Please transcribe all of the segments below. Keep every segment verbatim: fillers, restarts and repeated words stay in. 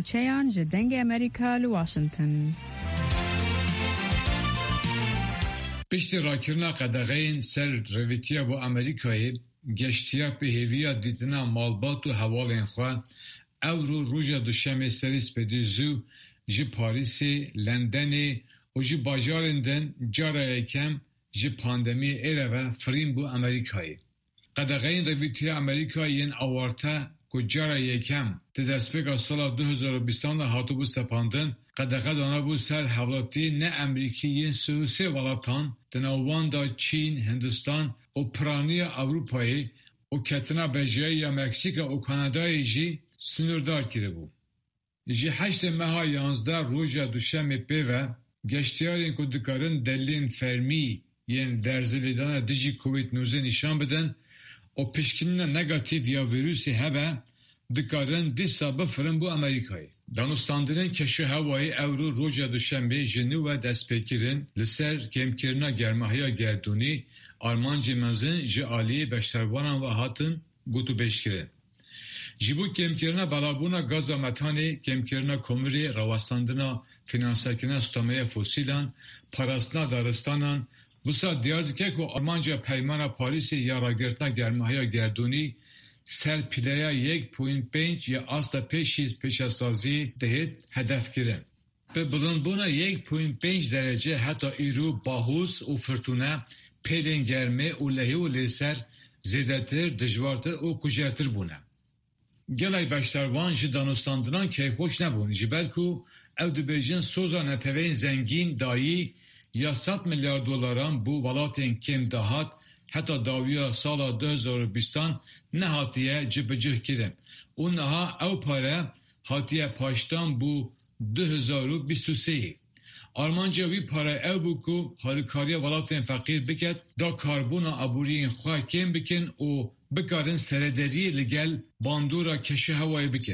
نوچهان جدنگ امریکا لواشنطن. پشت راکرنا قدغین سر رویتیا با امریکای گشتیا به هیویا دیدنا مالبات و حوالین خواه او رو روژا دوشمه سریس بدیزو جی پاریسی، لندنی و جی باجارندن جارای کم جی پاندمی ایره و فرین بو امریکایی. قدغین رویتیا امریکایی این آوارتا که جارای کم ده دستپیگا سال دو هزار و بیست هاتو بو سپاندن قدغه دانا بو سر حولاتی نه امریکیین سوسی ولاتان دناوان دا چین، هندوستان و پرانی اروپایی و کتنا بجایی یا مکسیکا و کانادای جی سنوردار کرده بود. جی هشت ماه یانزده روژا دوشم پیوه گشتیارین که دکارن دلین فرمی یعنی درزلیدان دیجی کووید نوزده نشان بدن و پشکنین نگاتیو یا ویروسی هبه دکارن دیسا بفرن بو امریکایی. دانستاندرین کشو هوایی اورو روژا دوشنبه جنو و دست پیکرین لسر کمکرنا گرماهی گردونی آرمانجی مزن جی آلی بشتروانان و هاتن گوتو بشکرین. جیبو کمکرنا بلابونا گازا متانی، کمکرنا کمری، رواستاندنا فینانساکینا ستامه فوسیلان، پاراسنا دارستانان، بسا دیارد که که آرمانجا پیمان پاریسی یا راگرتنا گرماهی گردونی سر پیلیا یک پوینت پنج یا آستا پیشیز پیشاسازی دهید هدف گیرن. به بلندبونا یک پوینت پنج درجه حتی ایرو باهوس و فرتونه پیلین گرمه و لحی و لیسر زیدتر، دجوارتر و کجرتر بونه. گلای بشتروان جی دانستاندنان که خوش نبون جی بلکو او دو بیجن سوزا نتوین زنگین دایی یا ست میلیارد دلاران بو ولاتین کم دهات حتی داویا سال دو هزار و بیست نهاتیه جب جه کرن. اونها او پاره هاتیه پاشتان بو دو هزار و بیست و سه. آرمانجا وی پاره او بو که هارکاری ولاتین فقیر بکد دا کاربونا عبوری خواه کم بکن و بکارن سردری لگل باندورا کشی هوایی بکن.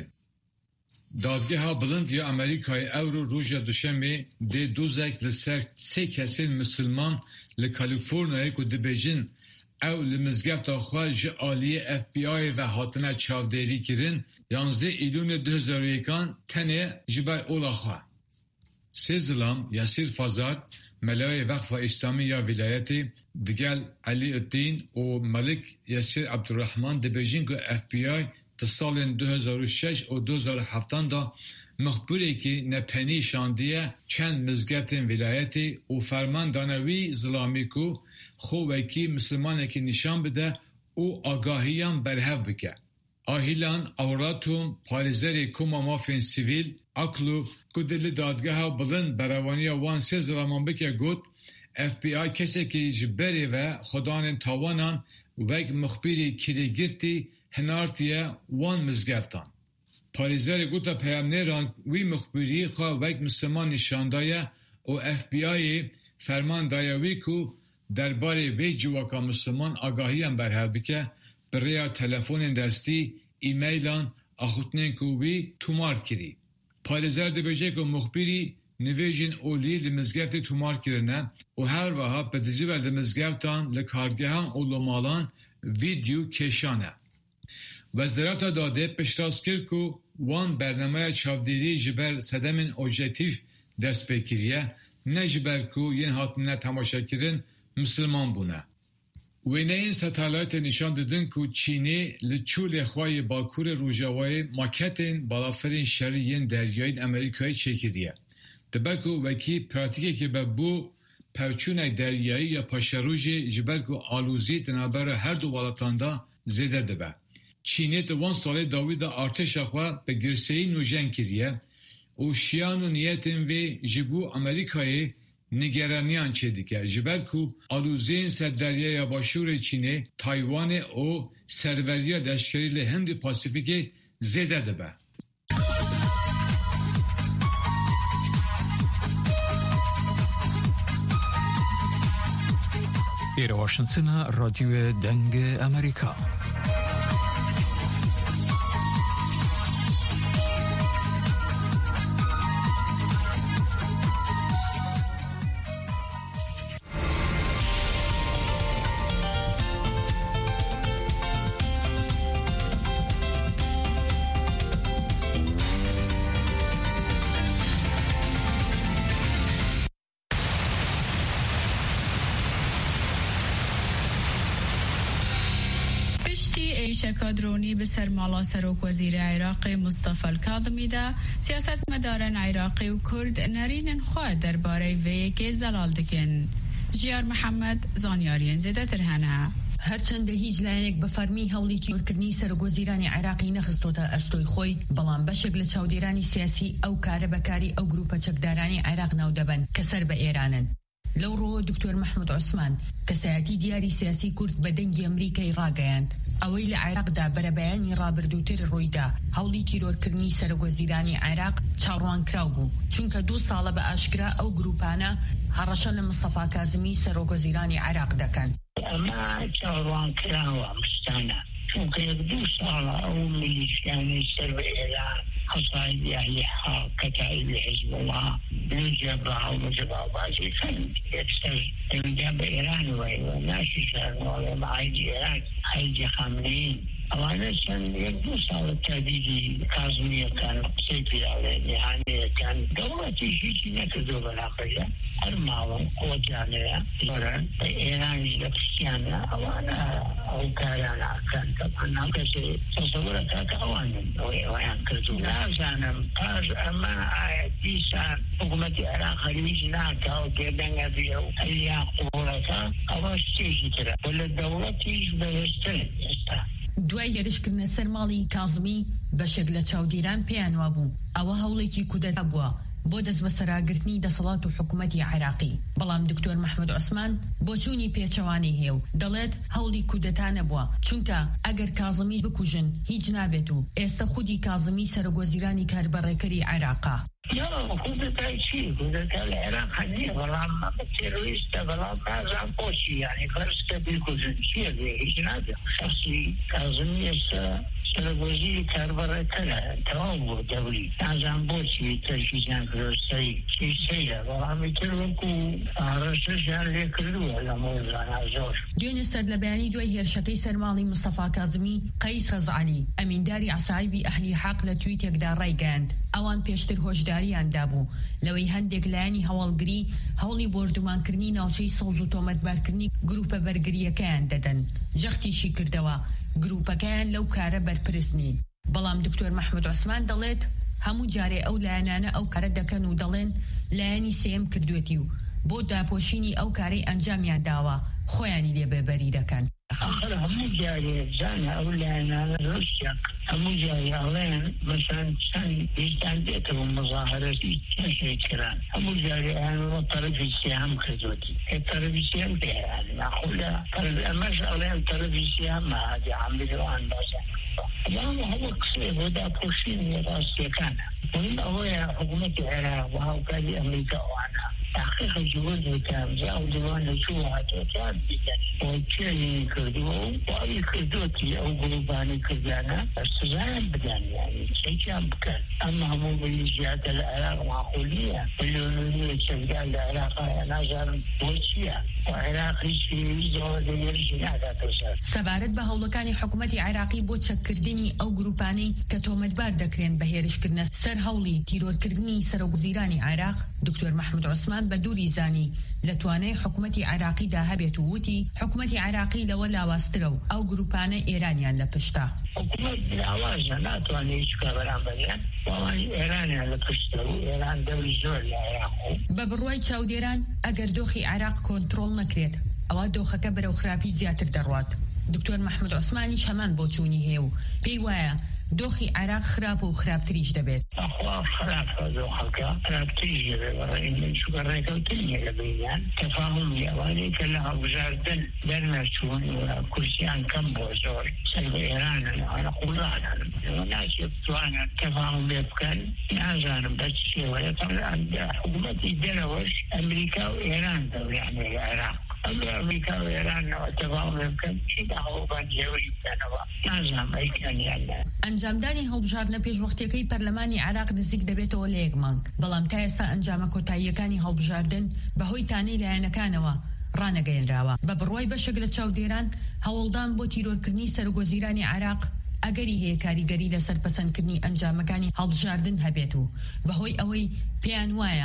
دادگه ها بلند یا امریکای اورو روژا دوشنبه ده دوزک لسر سه کسین مسلمان لکالیفورنیای که دبیجن او لمزگفت آخواه جه آلی اف بی آی و حاطنه چاودری کرن یانزده ایلون دو هزار و یکان تنه جبر اولا خواه. سه ظلام یاسیر فازاد ملای وقف اسلامی یا ولایتی دگل علی الدین و ملک یاسیر عبدالرحمن دبیجن که اف بی آی سال دو هزار و شش و دو هزار و هفت دا مخبری که نپنی شاندیه چند مزگفت ولایتی و فرمان دانوی ظلامی که خوبکی مسلمانی که نشان بده و آگاهیان برهو بکه. آهیلان اوراتون پاریزری کما مافین سیویل اکلو کدل دادگاه ها بلند بروانی وان سه ظلامان بکه گود اف بی آی کسی که جبری و خدان تاوانان و یک مخبری کلیگرتی هنارتیه وان مزگفتان. پاریزر گوتا پیامنران وی مخبری خواه وک مسلمان نشاندایه و اف بی آی فرمان دایوی کو درباره وی جواکا مسلمان آگاهی هم برهب بکه برای تلفون دستی ایمیلان آخوتنین کو وی تومار کری. پاریزر دبیجه که مخبری نویجین اولی لمزگفت تومار کرنه و هر وها بدیزی و لمزگفتان لکارگهان و لمالان ویدیو کشانه. وزارت داده پشتاز کرد که وان برنامه چاودیری جبر صدمین اوجتیف دست بکریه نه جبر که ین هاتنه تماشا کرن مسلمان بونه. وینه این ستالایت نشان دادن که چینی لچول خواهی باکور روژاوای ماکتین بالافرین شریین دریاین امریکایی چکریه. دبکو وکی پراتیکه که به بو پوچون دریایی یا پاشروژی جبر که آلوزی دنابر هر دو والاتاندا زیده دبه. چینی دوان ساله داوید ارتش اخواه به گرسهی نوژن کریه و شیان و نیتن و جبو امریکای نگرانیان چه دیگه جبر که آلوزین سر دریای باشور چینی تایوان و سروریا دشکری لهند پاسیفیک زیده دبه. ایر واشنطن رادیو دنگ امریکا. هێرشەکە درۆنی بەسەر ماڵا سەرۆک وەزیرە عێراقی مستەفا الکاظمیدا سیاسەتمەداران عێراقی و کورد نەرینن خوا دەربارەی vەیەکێ زەلال دکن. ژیار محەممەد زانیاریان زێدەتر هەنا. هەرچەندە هیچ لایەنێک بە فەرمی هەوڵی تیورکردنی سەرۆکوەزیرانی عێراقی نەخستۆتە ئەستۆی خۆی، بەڵام بەشێک لە چاودێرانی سیاسی ئەو کارە بەکاری ئەو گروپە چەکدارانی عێراق ناو دەبن کە سەر بە ئێرانن. لەو ڕۆ دکتۆر محمود عوسمان کەسایەتی دیاری سیاسی کورد بە دەنگی ئەمریکای ڕاگەیاند ئەوەی لە عێراقدا بەرەبەیانی ڕابردووتر ڕۆیدا هەوڵی تیرۆرکردنی سەرۆکوەزیرانی عێراق چاڕوانکراو بوو، چونکە دوو ساڵە بە ئاشکرا ئەو گروپانە هەڕەشە لە مستەفا کاظمی سەرۆکوەزیرانی عێراق دەکەن. ئەمە چاڕوانکراوە مستانە، چونکە یەک دوو ساڵە ئەو میلیشیانی سەر بە ئێران حەسایدی ئەهلی حاق کەتایبی حیزب الله بنجەبا و مجەبابازی کەن یەکسەر ئەمجا بە ئێران وایوە ناشی شارنەوەڵێ مەعایدی ئێران عایدی خامنەیی ئەوانە چەند یەک دوو ساڵە تابیری کازمیەکان قسەی پیاڵێن یهانەیەکان دەوڵەتی هیچی نەکردو بەلاقەیە هەر ماوە قوتیانەیە زۆرن بە ئێرانیش لە پشتیانە ئەوانە ئەو کارانەکان تەمان ناو کەسێ تەسەوورە کاکە ئەوانن ئەوەی ئەویان کردو نازانم پاش ئەمە ئایا دیسان حکوومەتی عێراق هەریویش ناکاو پێدەنگە بێ و هەریان قوڵەکە ئەوە شتێکی ترە و لە دەوڵەتیش بەهێزتر ئێستا. دوای هێرشکردنە سەر ماڵی کاظمی بەشێک لە چاودێران پێیان وابوو ئەوە هەوڵێکی کودەتا بووە بۆ دەست بە سەراگرتنی دەسەڵات و حکوومەتی عێراقی، بەڵام دکتۆر محمود عوسمان بۆ چوونی پێچەوانی هێو دەڵێت هەوڵی کودەتا نەبووە، چونکە ئەگەر کاظمی بکوژن هیچ نابێت و ئێستا خودی کاظمی سەرۆکوەزیرانی کاربەڕێکەری عێراقا. یا کودەتای چی؟ کودەتا لە عێراق هەنیە، بەڵام ئەمە تێرۆریستە، بەڵام نازان بۆچی یعنی فەرزکە بیکوژن چییە بێ هیچ نابێت. شەخصی کاظمی ئێستا سەرۆکوەزیری کاربەڕێکەرە تەواو بۆ دەوری نازان بۆچی تەرکیزیان کردۆستەی چی سەیرە، بەڵامی تر وەکو ڕەشەشیان لێ کردووە لە مۆزانە زۆر. دوێنێ سەر لە بەیانی دوای هێرشەکەی سەرماڵی مستەفا کاظمی قەیس خەزعەلی ئەمینداری عەسایبی ئەهلی حاق لە تویتێکدا ڕایگەیاند ئەوان پێشتر هۆشداریان دابوو لەوەی هەندێک لایەنی هەواڵگری هەوڵی بۆردومانکردنی ناوچەی سەوز و تۆمەتبارکردنی گروپە بەرگریەکەیان دەدەن، جەختیشی کردەوە گروپەکەیان لەو کارە بەرپرس نین. بەڵام دکتۆر محمود عوسمان دەڵێت هەموو جارێ ئەو لایەنانە ئەو کارە دەکەن و دەڵێن لایەنی سێم کردوێتی و بۆ داپۆشینی ئەو کارەی ئەنجامیان داوە خۆیانی لێبێبەری دەکەن. آخر هەموو جارێ زانە ئەو لایەنانە ڕۆشتیان هەموو جارێ ئەڵێن مەسەن چەند هیچدان دێتەوە مەزاهرەتی چەشێک کران هەموو جارێ ئەیانەوە تەرەفی سێهەم کردوەتی تەرەفی سێهەم پێیان ناخۆلا ئەمەش ئەڵێن تەرەفی سێهەمە هادی عاملەوان بازان ئەمە هەموو قسێ بۆ داپۆشینی ڕاستیەکانە. مهم ئەوەیە حکوومەتی عێراق و هاوکاری ئەمریکا ئەوانە تحقیق جوود بکەن جاو دیوانە چوو هاتووەتیان بیکەن بۆ چێنی کردووە و باوی کردوەتی ئەو گروپانی کردیانە سزایان بدەن یعنی چێکیان بکەن. ئەمە هەموو ملیژیاتە لە عێراق معقولیە ملیۆنیە چەکدان لە عێراقایە نازانم بۆ چییە و عێراق هیچی زۆر دەیەرشی ناکاتەوە سەر. سەبارەت بە هەوڵەکانی حکوومەتی عێراقی بۆ چەککردنی ئەو گروپانەی کە تۆمەتبار دەکرێن بە هێرشکردنە سەر هەوڵی تیرۆرکردنی سەرۆکوەزیرانی عێراق، دکتۆر محمود عوسمان بە دووری زانی لە توانای حکوومەتی عێراقیدا هەبێت و وتی حکوومەتی عێراقی لەوە لاواسترە و ئەو گروپانە ئێرانیان لە پشتە. حکوومەت لاوازە ناتوانێت هیچ کار بەرامبەریان وەڵامی ئێرانیان لە پشتە و ئێران دەوری زۆر لە عێراق و بە بڕوای چاودێران ئەگەر دۆخی عێراق کۆنتڕۆڵ نەکرێت ئەوە دۆخەکە بەرەو خراپی زیاتر دەڕوات. دکتۆر محمود عوسمانیش هەمان بۆ چوونی هەیە و پێی وایە دۆخی عێراق خراپ و خراپتریش دەبێت. ئەخوا خراپە دۆخەکە خراپتریش دەبێت بەڕێ چووکە ڕێکەوتنیە لە بینیان تەفاهمی ئەوانەی کە لە هەڵبژاردن دەرنەچوون و کورسیان کەم بۆ زۆر سەر بە ئێرانن ئەوانە قوڵانن ئەوە ناچێت بتوانن تەفاهم لێ بکەن نازانم بە چ شێوەیە حکوومەتی دەرەوەش ئەمریکا و ئێران دەوریانێ لە عێراق ئەمە ئەمریکا و ئێرانەوە تەفاهم لێ بکەن چی داهەڵبان جێوەری بکەنەوە نازانم ئەیکەنیانە. ئەنجامدانی هەڵبژاردنە پێشوەختیەکەی پەرلەمانی عێراق نزیک دەبێتەوە لە یەک مانگ، بەڵام تا ئێستا ئەنجامە کۆتاییەکانی هەڵبژاردن بەهۆی تانەی لایەنەکانەوە ڕانەگەیەنراوە. بە بڕوای بەشێک لە چاودێران هەوڵدان بۆ تیرۆرکردنی سەرۆکوەزیرانی عێراق ئەگەری هەیە کاریگەری لەسەر پەسەندکردنی ئەنجامەکانی هەڵبژاردن هەبێت و بەهۆی ئەوەی پێیان وایە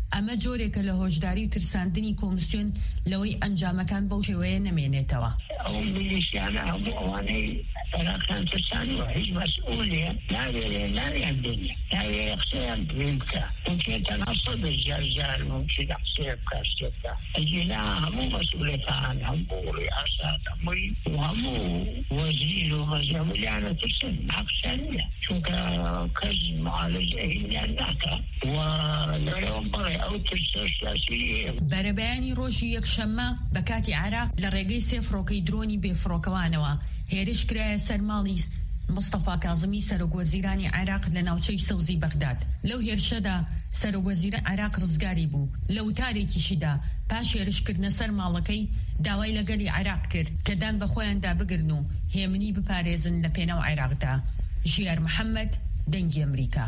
ئەمە جۆرێکە لە هۆشداری و ترساندنی کۆمیسیۆن لەوەی ئەنجامەکان بەو شێوەیە نەمێنێتەوە. ئەو میلیشیانە هەموو ئەوانەی عێراقیان ترسانی و هیچ مەسئولیە ناوێرێ ناویان بینێ ناوێ قسەیان بێن بکە ممکن تەنها سەدە جار جار ممکن قسەیە بکە شتێک بکە ئەجینا هەموو مەسئولەتان هەموو ڕیاسات هەمووی و هەموو وەزیر و مەزی هەموویانە ترسن حەقشیان نییە چونکە کەس معالەجە هینیان ناکە و لەوێ بەڵێ ئەو ترسە سیاسیە. بەرەبەیانی ڕۆژی یەکشەممە بە کاتی عێراق لە ڕێگەی سێ فڕۆکەی درۆنی بێفڕۆکەوانەوە هێرش کرایە سەر ماڵی مستەفا کاظمی سەرۆکوەزیرانی عێراق لە ناوچەی سەوزی بەغداد. لەو هێرشەدا سەرۆکوەزیرە عێراق ڕزگاری بوو. لە وتارێکیشیدا پاش هێرشکردنە سەر ماڵەکەی داوای لەگەلی عێراق کرد کە دان بە خۆیاندا بگرن و هێمنی بپارێزن لە پێناو عێراقدا. ژیار محەممەد، دەنگی ئەمریکا.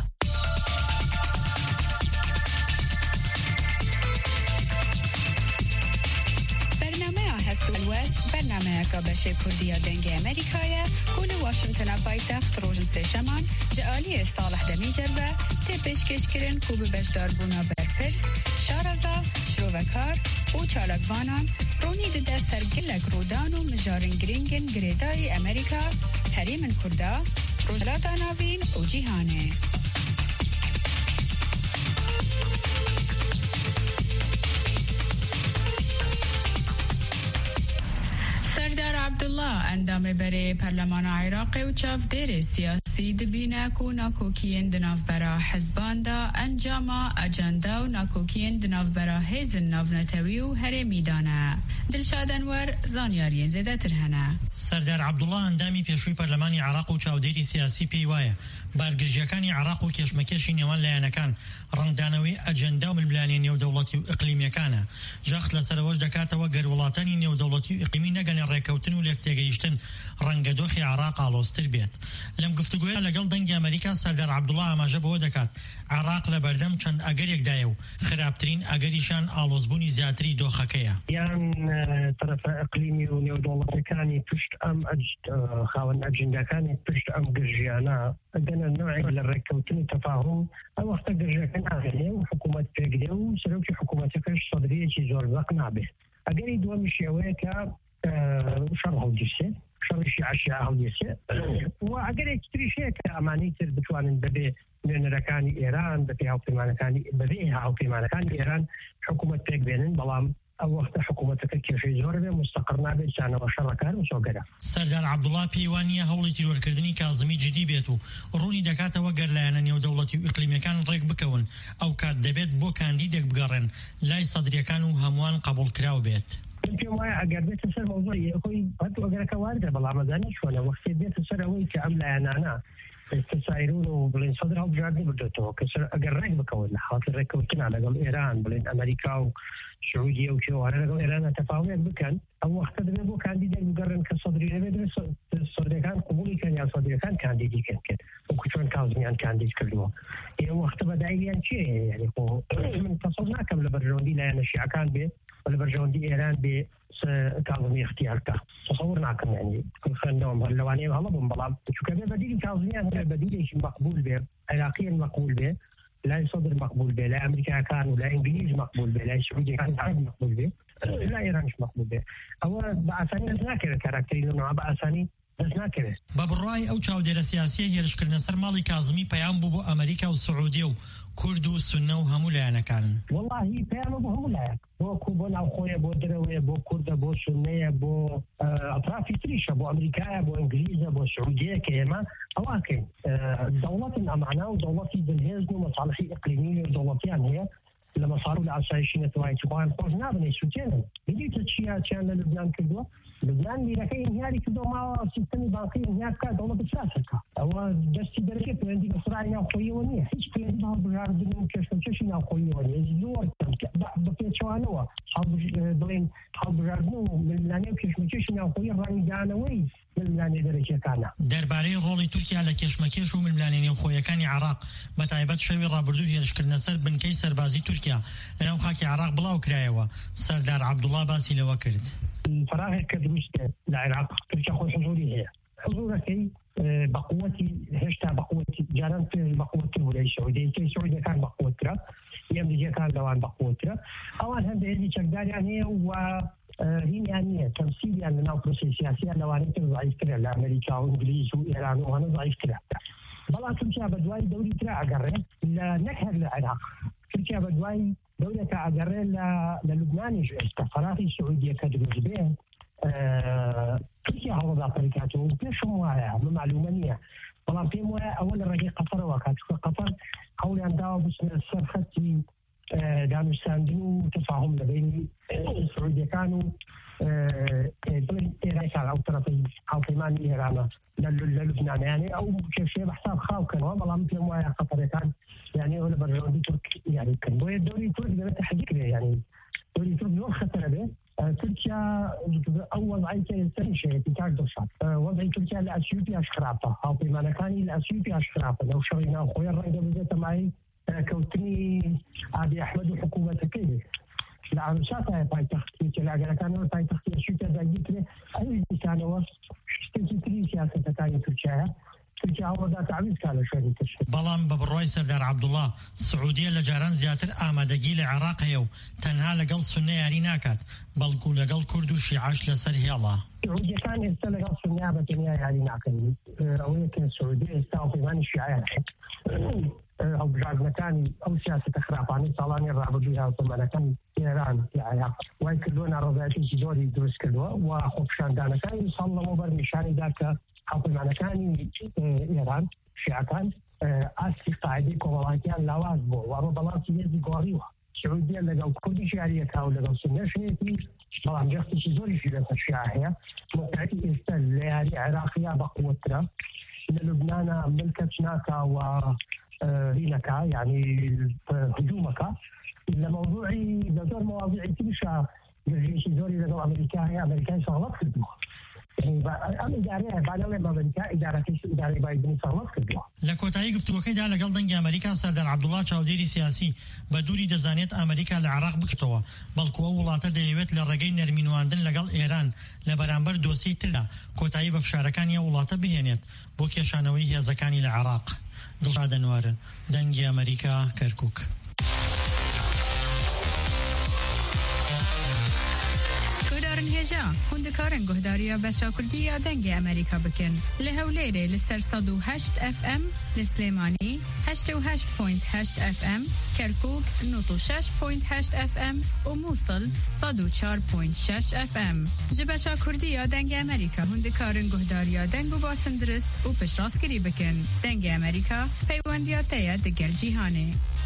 الوست برنامه که بشه کردی دنگ امریکایه کل واشنگتن پایتخت روزن سشمان جعالی استالح دمی جربه تپش کشکرین کوب بشدار بونا برپرس شارزا شروکار و چالکوانان رونی ده سرگلک رودان و مجارن گرینگن گریدای امریکا حریم کرده روزلات آناوین و جیهانه. سردار عبدالله اندام برای پارلمان عراق و چافدار سیاسی دبینه که ناکوکین دناف برا حزبان دا انجام اجندا و ناکوکین دناف برا حزن نافنتوی و هر میدانه. دلشاد انور زانیارین زیده ترهنه. سردار عبدالله اندامی پیشوی پارلمانی عراق و چافدار سیاسی پیوایه بارگرژیەکانی عراق و کێشمەکێشی نێوان لایەنەکان ڕەنگدانەوەی ئەجەندا و ململانی نێودەوڵەتی و ئیقلیمیەکانە. جەخت لەسەرەوەش دەکاتەوە گەر وڵاتانی نێودەوڵەتی و ئیقلیمی نەگەنێ ڕێکەوتن و لێکتێگەیشتن ڕەنگە دۆخی عراق ئاڵۆزتر بێت. لەم گفتوگوۆیە لەگەڵ دەنگی ئەمریکا سەردار عەبدوڵڵا ئاماژە بەوە دەکات عراق لە بەردەم چەند ئەگەرێکدایە و خراپترین ئەگەریشان ئاڵۆزبوونی زیاتری دۆخەکەیە. یان تەرەفە ئیقلیمی و نێودەوڵەتەکانی پشت ئەم خاوەن ئەجەنداکانی پشت ئەم گرژیانە ئەگەنە نوعی لە ڕێککەوتنی تەفاهم ئەو وەختە گرژەکە ناهێنێ و حکوومەت پێگرێ و سەرۆکی حکوومەتەکەش سەدرەیەکی زۆر زەق نابێت. ئەگەری دووەمی شێوەیە کە شەڕ هەڵگیرسێ شەڕیشی عەشیعە هەڵگیرسێ و ئەگەرێکی تریش هەیە کە ئەمانەی تر بتوانن بەبێ نوێنەرەکانی ئێران بەپێی هاوپەیمانەکانی بەبێ هاوپەیمانەکانی ئێران حکوومەت پێکبێنن بەڵام ئەو وەختە حکوومەتەکە کێشەی زۆر بێ مستەقر نابێت چانەوە شەڕەکان و سۆگەرە. سەردار عەبدوڵڵا پێی وانییە هەوڵی تیرۆرکردنی کازمی جدی بێت و ڕوونی دەکاتەوە گەر لایەنە نێودەوڵەتی و ئیقلیمیەکان ڕێک بکەون ئەو کات دەبێت بۆ کاندیدێک بگەڕێن لای سەدرەکان و هەمووان قبوڵکراو بێت. پێم وایە ئەگەر بێتە سەر مەوزوعی خۆی هەتو ئەگەرەکە واردە بەڵام ئەزانی چۆنە وەختێ بێتە سەر ئەوەی کە ئەم لایەنانە تسایرون و بڵێن سەدر هەڵبژاردنی بردێتەوە کە ئەگەر ڕێک بکەون لە حاڵەتی ڕێککەوتنە لەگەڵ ئێران بڵێن ئەمریکا و سعودیە و کێوارە لەگەڵ ئێرانە تەفاوتێک بکەن ئەو وەختە دەبێت بۆ کاندیدێک بگەڕن کە سەدری دەبێت سەدرەکان قبوڵی کەن یا سەدرەکان کاندیدی کەن کرد وەکو چۆن کازمیان کاندید کردووە. ئێوە وەختە بەدایلیان چییە؟ یعنی خۆ من تەسەڵ ناکەم لە بەرژەوەندی لایەنە شیعەکان بێ و لە بەرژەوەندی ئێران بێ کازمی اختیارکە تەسەوڕ ناکەم یعنی خوێندنەوەم هەر لەوانەیە هەڵە بووم بەڵام چونکە بێ بەدیلی کازمیان هەیە بەدیلێکی مەقبول بێ عێراقیان مەقبول بێ لای صدر مقبول به، لای امریکایان و لای انگلیس مقبول به، لای سعودیان عرب مقبول به، لای ایرانش مقبول به. اما با آسانی نذاکر کاراکتری نوع با آسانی نذاکر. با برای او چاودێرە سیاسی هێرشکردنە سەر ماڵی کازمی پەیام بوو بۆ ئەمریکا و سعودی و کورد و سونە و هەموو لایەنەکان. والله پەیامە بۆ هەموو لایەک بۆ کو بۆ ناوخۆیە بۆ درەوەیە بۆ کوردە بۆ سونەیە بۆ ئەطرافی تریشە بۆ ئەمریکایە بۆ ئینگلیزە بۆ سعودیە کە ئێمە ئەواکەین دەوڵەتن ئەمانە و دەوڵەتی دڵهێزن و مەساڵحی ئیقلیمی و دەوڵەتیان هەیە لە مەساڕ و لە ئاسایشی نەتەوەی چوان خۆش نابنێ سووتێنن. ببیتە چیا چیان لە لوبنان کردووە؟ لبنان لیرەکەی انهیاری کردو ماوە سیستەمی بانکی انهیار بکات دەوڵەت فلاسەکە. ئەوە دەستی دەرەکێ پەیوەندی بە سڕای ناوخۆییەوە نییە. هیچ پەیوەندی هەڵبژاردن و کێشمەکێشی ناوخۆییەوە نییە. زۆر بە پێچەوانەوە بڵێن هەڵبژاردن و ململانێ و کێشمەکێشی ناوخۆیی ڕەنگدانەوەی ململانێ دەرەکیەکانە. دەربارەی ڕۆڵی تورکیا لە کێشمەکێش و ململانێ نێوخۆیەکانی عێراق بە تایبەت شەوی ڕابردوو هێرشکردنە سەر بنکەی سەربازی تورکیا لەناو خاکی عێراق بڵاو کرایەوە. سەردار عەبدوڵڵا باسی لەوە کرد. فراغێک کە دروستە لە عێراق تورکیا خۆی حضوری هەیە. حضورەکەی بەقوەتی هێشتا بەقوەتی جاران پێ بەقوەتتر بوو لای سعودی کەی سعودیەکان بەقوەتترە یەمریکیەکان لەوانە أوان بقوتها أوان هم بهذه شكدار يعني و هي يعني تمثيل يعني لنا بروسيس سياسية لو أنا ضعيف كده لأمريكا وإنجليز وإيران وأنا ضعيف كده بلا تركيا بدواي دولة ترى أجرّه لنكهر العراق تركيا بدواي دولة أجرّه للبنان استفراغ السعودية كدروز به تركيا هو ذا طريقته وكيف مواعي معلومانية طبعا في مواعي أول رجع قطر وكانت قطر حول أن داو بس السرختي دانو ساندنو تفاهم لبين السعودية كانوا دول إيران أو طرفي أو كمان إيران للبنان يعني أو كيف شيء بحساب خاو كان والله مثل مواعي قطر كان يعني أول برجع ترك يعني كان دولة دولة ترك ده تحديك يعني دولة ترك يوم خطر به تركيا أول عيسى يستني شيء تكاد دوشات وضع تركيا الأثيوبيا أشخرابة أو في مكاني الأثيوبيا أشخرابة لو شرينا أخويا الرئيس بزيت معي كوتني أبي أحمد وحكومة كذا لا شاطها باي تختي كلا أجل كانوا باي تختي شو تبغى يجري أي إنسان وص تجري سياسة تانية تركيا تركيا هو ذا تعبير كله شوي تشوف بلام ببروي سردار عبد الله السعودية لجاران زياتر آمادگی العراق هيو تنها لقل سنة يعني ناكات بلقو لقل كردو شيعاش لسر هيلا السعودية كان يستلقى لقل سنة بتنيا يعني ناكل أولا كان السعودية يستوى في ماني شيعان أو بجاد مكاني أو سياسة خرافاني صالاني الرابط بها وطمانا كان إيران في العراق ويكلون رضايتي جزوري دروس كلوا وخوفشان دانا كان يصلموا برمشاني ذاك حاطي معنا كان إيران شيعة كان أسي قاعدي كوالاتيان لوازبو وربلاتي يزي قواريوها السعودية لقوا كردي شعرية كاو لقوا سنة شيئتي طبعا جاستي شزوري في لسا الشيعة هي موقعتي إستل ليالي عراقية بقوتنا للبنان ملكة ناكا و هينكا يعني هجومك إلا موضوعي بدور مواضيع تبشى يجي زوري لقوا أمريكا هي أمريكا صغلط كدوه يعني أم إدارة بعدين ما أمريكا إدارة كيس إدارة بايدن صغلط كدوه لكوتاي قفتو كيدا لقل دنج أمريكا سردار عبد الله چاوديري سياسي بدوري دزانيت أمريكا العراق بكتوا بلكو ولاته ديوت للرجي نرمينواندن لقل إيران لبرانبر دوسي تلا كوتاي بفشاركانيا ولاته بهنيت بو كيشانوي هي زكاني العراق دلشاد انوار دنج أمريكا كركوك هجا هندکارن گهداریا بچه کردی دنگ امریکا بکن لهولیره لسر صد و هشت اف ام لسلیمانی هشت و هشت پوینت هشت اف ام کرکوک نوت و شش پوینت هشت اف ام و موصل صد و چار پوینت شش اف ام جه بچه کردی دنگ امریکا هندکارن گهداریا دنگ و باسن درست و پشراس کری بکن دنگ امریکا پیوندیات تیا دگر جیهانه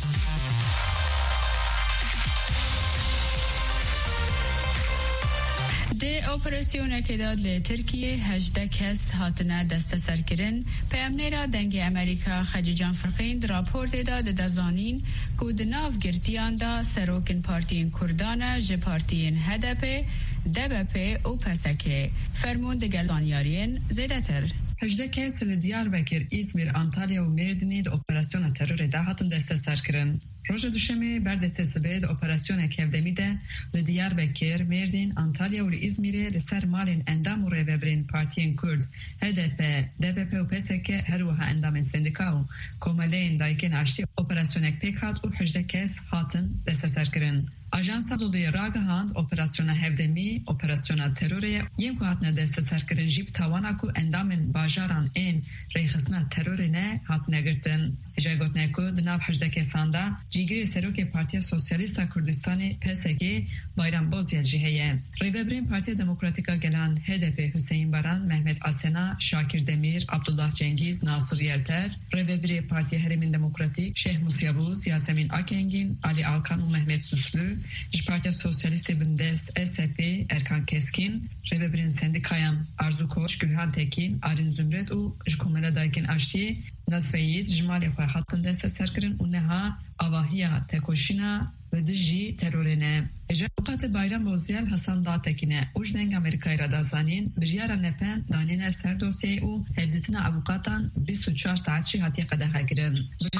ده اپراسیون که داد لی ترکیه هجده کس هاتنه دست سرکرن پیامنیرا دنگ امریکا خجیجان فرقین راپور داد دزانین که دناف گرتیان دا سروکن پارتین کردانه جه پارتین هدپه دبپه و پسکه فرمون دگل دانیارین زیده تر هجده کس لدیاربکر ایزمیر انتالیا و مردنی ده اپراسیون ترور ده هاتن دست سرکرن روز دوشنبه بر دست سبد اپراسیون کفدمی ده لدیاربکر، مردین، آنتالیا و izmir'e لسر مالین اندام و ریبرین پارتین کرد هدپ، دبپ و پسک هر وها اندام سندیکاو کومالین دایکن اشتی اپراسیونک پیکات و هجده کس هاتن دست سرکرن. Ajansa doluya ragahand operasyona hevdemi, operasyona teröre yem kuhatne deste serkirin jib tawana ku endamin bajaran en reyxisna terörine hatne girtin. Jegotne ku dinav hejde kesanda cigiri seroke Partiya Sosyalista Kurdistan'ı P S G Bayram Bozyel jiheye. Revebrin Partiya Demokratika gelen H D P Hüseyin Baran, Mehmet Asena, Şakir Demir, Abdullah Cengiz, Nasır Yelter, Revebri Partiya Herimin Demokratik, Şeyh Musyabuz, Yasemin Akengin, Ali Alkan ve Mehmet Süslü, Partiya Sosyalist Bündes, S P, Erkan Keskin, Revebrin Sendikayan, Arzu Koç, Gülhan Tekin, Arin Zümret u Jkomela Daykin Aşti, Nazfeyit, Jmali Khoy hattın deste serkirin u neha avahiya tekoşina ve dijji terörene. Ejakat Bayram Bozyel Hasan Dağtekin'e Ujdenk Amerika'yı radazanin bijyara nepen daniner ser dosyayı u hevdetine avukatan بیست و چهار saat şi hatiye qadaha girin.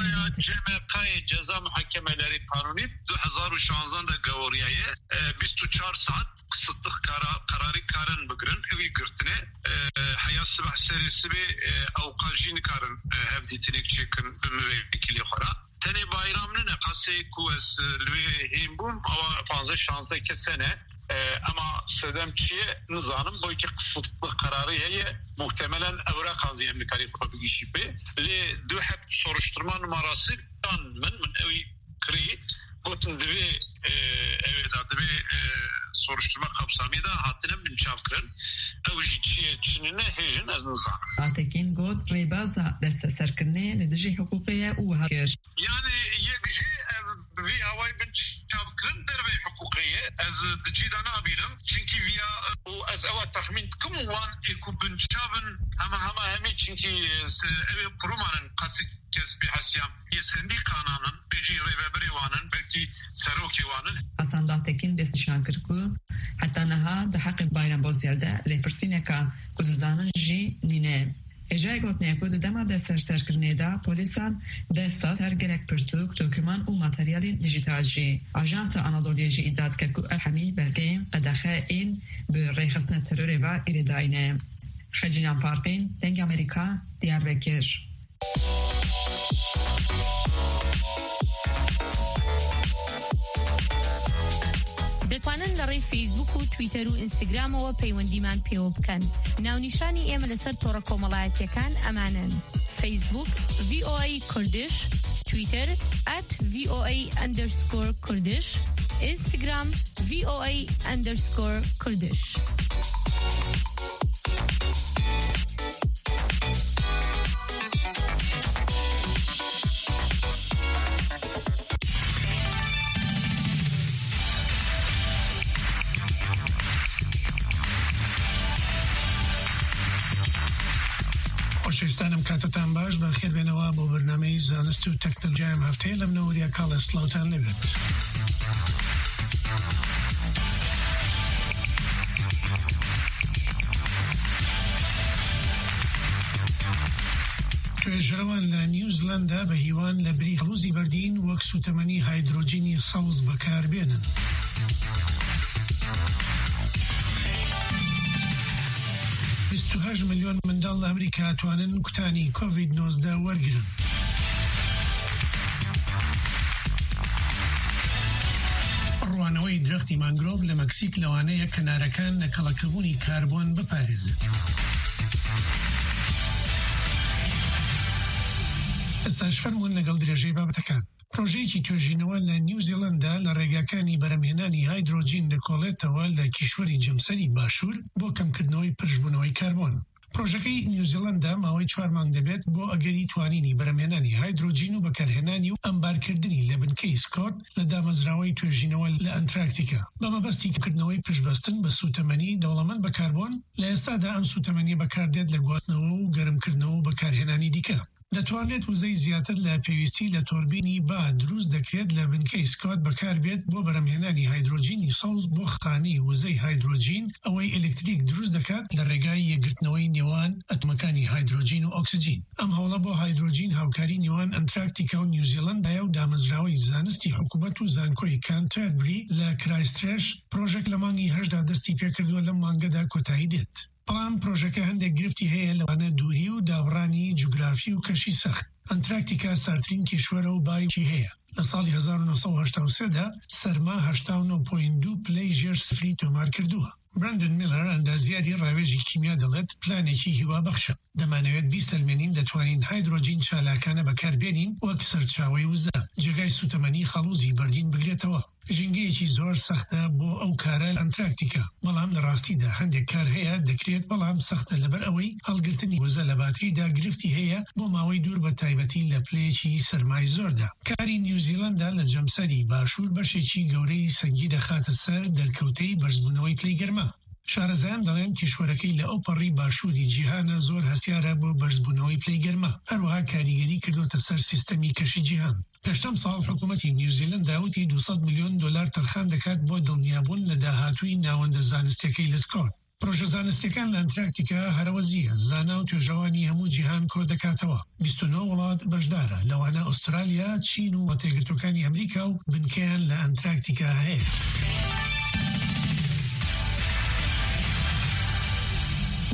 Cemekayı ceza muhakemeleri kanuni دو هزار و شانزده da gavoriyayı بیست و چهار saat kısıtlık kararı karın bugün evi gırtine hayat sabah serisi bir avukajini karın hevdetine çekin müvekkili khora. Tene bayramını ne kas ماسه کو از لوی هیمبوم او پانزده شانزده کسنه اما سدم چیه نظانم با که قصد قراری هیه محتملا اوراق قاضی امریکایی خواه بگیشی به لی دو حب سورشترمان مراسل من من اوی کری گوتن دوی اوی دا دوی سورشترما kapsamı da hatine bin çavkırın evjiye çinine hejin az nizam. Atekin got rebaza deste serkirne le dijî hukukiye û hakir. Yani yekjî vi havay bin çavkırın derve hukukiye ez dijî da nabilim çünkü via o ez eva tahmin kum wan eku bin çavın ama ama hemi çünkü evi kurumanın kasık kesbi hasyam ye sendikananın beji revebri wanın belki seroki wanın. Hasan Dahtekin dest şankır ku hatta naha da haqq bayram boziyarda lepersineka ku zanın ji nine. Ejay gotne ku dema de ser serkirne da polisan desta sergerek pirtuk doküman û materyalin dijital jî. Ajansa Anadolu'ya jî iddiat kir ku erhemî belgeyên qedaxeyên bi rêxistina terorê ve îrêdayîne. Xecinan Farqîn, Deng Amerika, Diyarbekir. دەتوانن لە ڕێی فیسبوک و تویتەر و ئینستاگرامەوە پەیوەندیمان پێوە بکەن. ناونیشانی ئێمە لەسەر تۆڕە کۆمەڵایەتیەکان ئەمانن: فیسبوک وی او ای کوردش، تویتر ات وی او ای underscore کوردش، اینستاگرام وی او ای underscore کوردش. خۆشەویستانم کاتتان باش بەخێر بێنەوە بۆ بەرنامەی زانست و تەکنۆلۆژیای هەفتەیە لە منەوەریە کاڵە سڵاوتان لەبێت. توێژەرەوان لە نیوزیلاندا بە هیوان لە بری هەڵوزی بەردین وەک سوتەمەنی هایدرۆجینی سەوز بەکاربێنن. بیست و هەشت ملیۆن منداڵ لە ئەمریکا توانن کوتانی کۆڤید نۆزدە وەرگرن. ڕوانەوەی درەختی مانگرۆڤ لە مەکسیک لەوانەیە کەنارەکان لە کەڵەکەبوونی کاربۆن بپارێزن. ئێستاش فەرموون لەگەڵ درێژەی بابەتەکان. پرۆژەیەکی توێژینەوە لە نیوزیلاندا لە ڕێگاکانی بەرەمهێنانی هایدرۆجین دەکۆڵێتەوە لە کیشوەری جەمسەری باشوور بۆ کەمکردنەوەی پشبوونەوەی کاربۆن. پرۆژەکەی نیوزیلاندا ماوەی چوار مانگ دەبێت بۆ ئەگەری توانینی بەرەمهێنانی هایدرۆجین و بەکارهێنانی و ئەمبارکردنی لە بنکەی سکۆت لە دامەزراوەی توێژینەوە لە ئەنتراکتیکا بە مەبەستی کردنەوەی پشبەستن بە سوتەمەنی دەوڵەمەند بە کاربۆن. لە ئێستادا ئەم سوتەمەنی بەکاردێت لە گواستنەوە و گەرمکردنەوە و بەکارهێنانی دیکە. دەتوانێت وزەی زیاتر لە پێویستی لە تۆربینی با دروست دەکرێت لە بنکەی سکۆت بەکاربێت بۆ بەرەمهێنانی هایدرۆجینی سەوز بۆ خانەی وزەی هایدرۆجین ئەوەی ئەلکتریک دروست دەکات لە ڕێگای یەکگرتنەوەی نێوان ئەتۆمەکانی هایدرۆجین و ئۆکسجین. ئەم هەوڵە بۆ هایدرۆجین هاوکاری نێوان ئەنتراکتیکا و نیوزیلەندایە و دامەزراوەی زانستی حکوومەت و زانکۆی کانتەربری لە کرایستچێرچ پرۆژێک لە مانگی هەشدا دەستی پێکردووە لەم مانگەدا کۆتایی دێت. بەڵام پرۆژەکە هەندێک گرفتی هەیە لەوانە دووری و دابڕانی جوگرافی و کەشی سەخت. ئەنتراکتیکا سارترین کیشوەرە و بایکی هەیە. لە ساڵی هەزار و نۆ سەد و هەشتا و سێ دا سەرما هەشتا و نۆ پۆینت دوو پلەی ژێر سفری تۆمار کردووە. برندن میلەر ئەندازیاری ڕاوێژی کیمیا دەڵێت پلانێکی هیوا بەخشە. دەمانەوێت بیست ئەلمێنین دەتوانین هایدرۆجین چالاکانە بەکاربێنین وەک سەرچاوەی وزە جێگای سوتەمەنی خەڵوزی بەردین بگرێتەوە. ژینگەیەکی زۆر سەختە بۆ ئەو کارە ئەنتراکتیکا. بەڵام لە ڕاستیدا هەندێک کار هەیە دەکرێت بەڵام سەختە لەبەر ئەوەی هەڵگرتنی وزە لە باتریدا گرفتی هەیە بۆ ماوەی دوور بە تایبەتی لە پلەیەکی سەرمای زۆردا. کاری نیوزیلاندا لە جەمسەری باشوور بەشێکی گەورەی سەنگی دەخاتە سەر دەرکەوتەی بەرزبوونەوەی پلەی گەرما. شارەزایان دەڵێن کیشوەرەکەی لە ئەو پەڕی باشووری جیهانە زۆر هەستیارە بۆ بەرزبوونەوەی پلەی گەرما. هەروەها کاریگەری کردوتە سەر سیستەمی کەشی جیهان. پێشتەم ساڵ حکوومەتی نیوزیلند داوتی دووسەد ملیۆن دۆلار تەرخان دەکات بۆ دڵنیابوون لە داهاتووی ناوەندە زانستیەکەی لە سکۆت. پرۆژە زانستیەکان لە ئەنتراکتیکا هەرەوەزیە زانا و توێژەوانی هەموو جیهان کۆ دەکاتەوە. بیست و نۆ وڵات بەشدارە لەوانە ئوسترالیا، چین و وەتێگرتوەکانی ئەمریکا و بنکەیان لە ئەنتراکتیکا هەیە.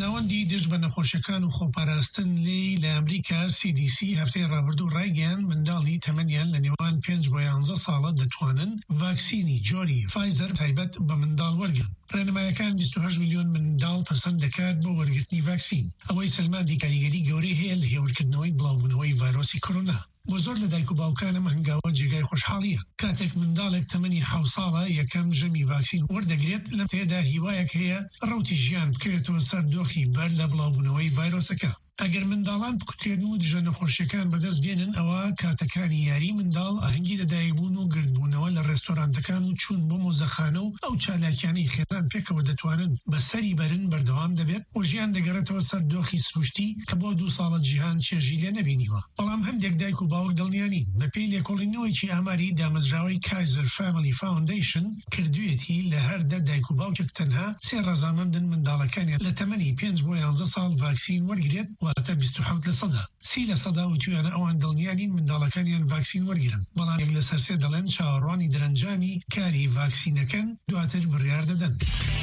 ناوەندی دژ بە نەخۆشیەکان و خۆپاراستن لێی لە ئەمریکا سی دی سی هەفتەی ڕابردوو ڕایگەیان منداڵی تەمەنیان لە نێوان پێنج بۆ یانزە ساڵە دەتوانن ڤاکسینی جۆری فایزەر تایبەت بە منداڵ وەرگن. ڕێنمایەکان بیست و هەشت میلیۆن منداڵ پەسەند دەکات بۆ وەرگرتنی ڤاکسین. ئەوەی سەلماندی کاریگەری گەورەی هەیە لە هێورکردنەوەی بڵاوبوونەوەی ڤایرۆسی کۆرۆنا. بۆ زۆر لە دایک و باوکانم هەنگاوە جێگای خۆشحاڵیە. کاتێک منداڵێک تەمەنی حەوت ساڵە یەکەم ژەمی ڤاکسین وەردەگرێت، لەم تێدا هیوایەک هەیە ڕەوتی ژیان بکەوێتەوە سەر دۆخی بەر لە بڵاوبوونەوەی ڤایرۆسەکە. ئەگەر منداڵان بکوتێن و دژە نەخۆشیەکان بەدەست بێنن، ئەوە کاتەکانی یاری منداڵ ئاهەنگی لەدایکبوون و گردبوونەوە لە ڕێستۆرانتەکان و چوون بۆ مۆزەخانە و ئەو چالاکیانەی خێزان پێکەوە دەتوانن بەسەری بەرن بەردەوام دەبێت و ژیان دەگەڕێتەوە سەر دۆخی سروشتی کە بۆ دوو ساڵە جیهان چێژی لێ نەبینیوە. بەڵام هەندێک دایک و باوک دڵنیانی بە پێی لێکۆڵینەوەیکی ئاماری دامەزراوەی کایزر فامیلی فاوندیشن کردوێتی لە هەردە دایک و باوکێک تەنها سێ ڕەزامەندن منداڵەکانیان لە تەمەنی پێنج بۆ یانزە ساڵ ڤاکسین وەرگرێت، واتە بیست و حەوت لە سەدا. سی لە سەدا وتویانە ئەوان دڵنیانین منداڵەکانیان ڤاکسین وەرگرن، بەڵام یەک لە سەرسێ دەڵێن چاوەڕوانی دەرەنجامی کاری ڤاکسینەکەن دواتر بڕیار دەدەن.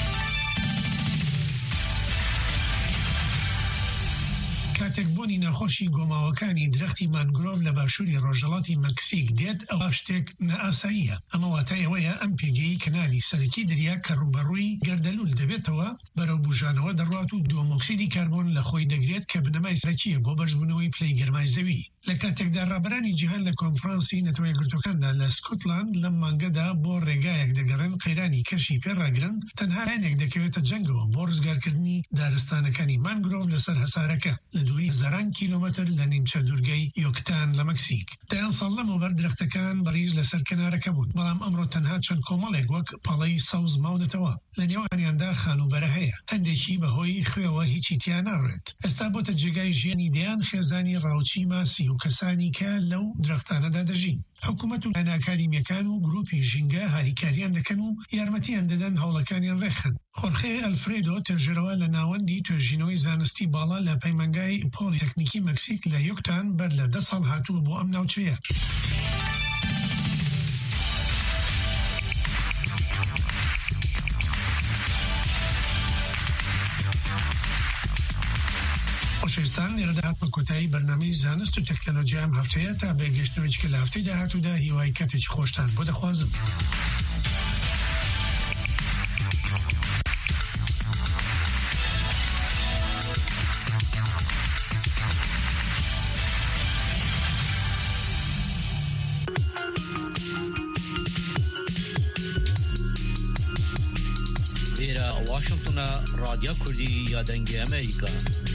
کاتێک بۆنی ناخۆشی گۆماوەکانی درەختی مانگرۆڤ لە باشووری ڕۆژهەڵاتی مەکسیک دێت، ئەوە شتێک نەئاساییە. ئەمە واتای ئەوەیە ئەم پێگەی کەنالی سەرەکی دەریا کە ڕوبەڕووی گەردەلوول دەبێتەوە بەرەو بوژانەوە دەڕوات و دۆمۆکسیدی کاربۆن لە خۆی دەگرێت کە بنەمای سەرەکیە بۆ بەشبوونەوەی پلەی گەرمای زەوی. لە کاتێکدا ڕابەرانی جیهان لە کۆنفرانسی نەتەوەی یەکگرتوەکاندا لە سکۆتلاند لەم مانگەدا بۆ ڕێگایەک دەگەڕێن قەیرانی کەشی پێڕاگرن، تەنها هەنێک دەکەوێتە جەنگەوە بۆ ڕزگارکردنی دارستانەکانی مانگرۆڤ لەسەر هەسارەکە لە دووری هەزاران کیلۆمەتر لە نیمچە دوورگەی یۆکتان لە مەکسیک. دایان ساڵ لەمەوبەر درەختەکان بەریز لەسەر کەنارەکە بوون، بەڵام ئەمڕۆ تەنها چەند کۆمەڵێک وەک پەڵەی سەوز ماونەتەوە. لە نێوانیاندا خانوبەرە هەیە، هەندێکی بەهۆی خوێوە هیچی تیان ناڕێت. ئێستا بۆتە جێگای ژیانی دەیان خێزانی ڕاوچی ماسی و کەسانی کە لەو درەختانەدا دەژین. حکوومەت و ئەناکادیمیەکان و گروپی ژینگە هاریکاریان دەکەن و یارمەتیان دەدەن هەوڵەکانیان ڕێخن. خۆرخێ ئەلفرێدۆ توێژەرەوە لە ناوەندی توێژینەوەی زانستی باڵا لە پەیمانگای پۆلیتەکنیکی مەکسیک لە یۆکتان بەر لە دە ساڵ هاتووە بۆ ئەم ناوچەیە. خۆشەویستان، لێرە داهاتمە کۆتایی بەرنامەی زانست و تەکنۆلۆژیا ئەم هەفتەیە تا بێگەشتنەوەیەکی کە لە هەفتەی داهاتوودا هیوای کاتێکی خۆشتان بۆ دەخوازم. لێرە واشنگتنە رادیۆ کوردی یا دەنگی ئەمریکا.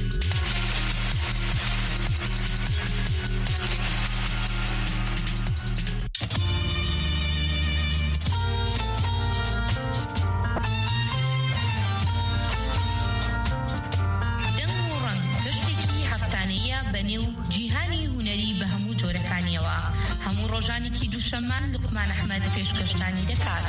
ڕۆژانێکی دووشەممان لوقمان ئەحمەد پێشکەشتانی دەکات.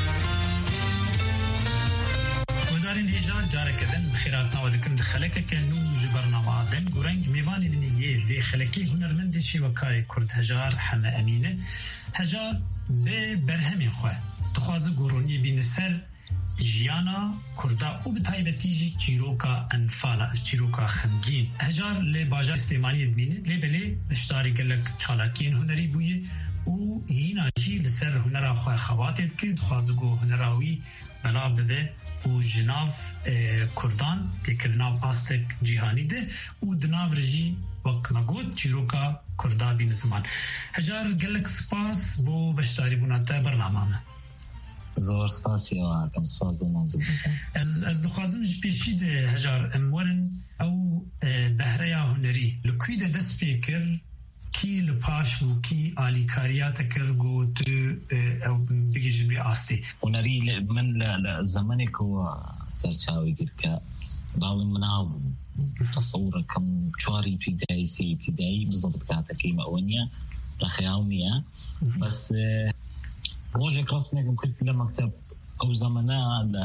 وەزارên hêjan carekedin bi xêratnawa dikin di xelekeke nû ji bernama deng û reng mêvanê min yê vê xelekê hunermendê şîwekarê Kurd Hejar Heme Emîne hejar bê berhemên xwe dixwaze goroniyê bîne ser jiyana Kurda û bi taybetî jî çîroka enfala çîroka xemgîn. Hejar lê bajar Sêmaniyê dimîne lêbelê hişdarî gelek çalakiyên hunerî bûye û hîna jî li ser hunera xwe xebatê dike, dixwaze got hunera wî bela bibe û ji nav Kurdan têkir nav astek cîhanî de û di nav re jî wek me got çîroka Kurda bîne ziman. Hejar gelek spas bo beşdarîbûna te bernama me. زۆر سپاسیەوە کەم سپاس بۆ ماوەتە ez dixwazim ji pêşî de hejar em werin ew behreya hunerî li kûî de dest pê kir kî li paş û kî alîkariya te kir got tu ew bigîjin wê astê hunerî min li zemanekê serçavê kir ke باڵی مناو تەسەوڕەکەم چواری ابتیدایی سێ ابتیدایی بزەبت کاتەکەی ئەوە نییە لە خەیاڵ نییە بەس ڕۆژێک ڕستمێکم کرد لە مەکتەب ئەو زەمانە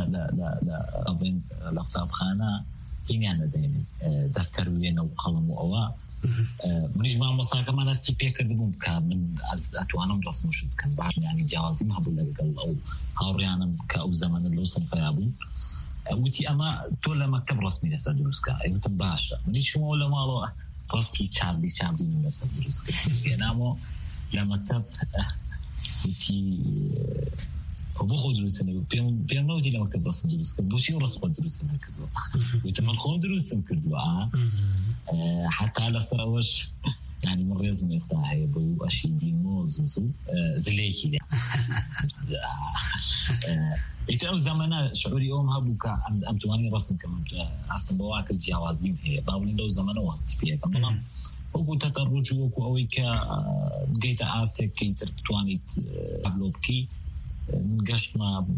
لە قوتابخانە هینیان دەدەین دەفتەر وێنە و قەڵەم و ئەوە منیش مامۆستاکەمان هەستی پێکردبووم کە من ئەتوانم ڕستمۆشت بکەم باش ینی جیاوازیم هەبوو لەگەڵ ئەو هاوڕیانم کە ئەو زەمانە لەو سنفەیا بوون وتي أما تولى مكتب رسمي لسه دروسكا أيوة تباشا مني شو ولا ماله رسمي شعبي شعبي من لسه دروسكا نامو لمكتب وتي وبخو دروسنا بيوم بيوم نودي لمكتب رسمي دروسكا بوشي ورسمي دروسنا كذا وتمن خون دروسنا كذا حتى على سراوش يعني من رزم يستاهي بو أشي بيموز وسو زليكي إتى أو زمانة شعوري يوم هبوكا أم أم تواني رسم كمان أصلا بواكر جوازيم هي باولين لو زمانة واسط فيها كمان وكو تطرج وكو أويكا جيت أستك كي ترتواني تبلوبكي نقشت ما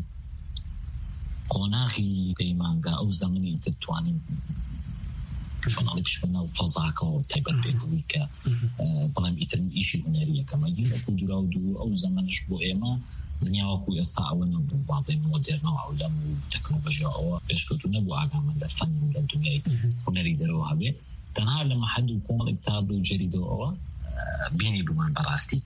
قناخي بيمانجا أو زماني ترتواني شون على بشوفنا وفضاك وتبدل بيكويكا بلام يترم إشي هنرية كما يجي أكو دراودو أو زمان شبو إما دنيا وكو يستعونا ببعض مودرنا وعلم وتكنولوجيا أو بشكوتو نبو عقاما لفن من الدنيا هنري دروها بي تنها لما حد يكون الكتاب جريدو أو بيني بمان براستي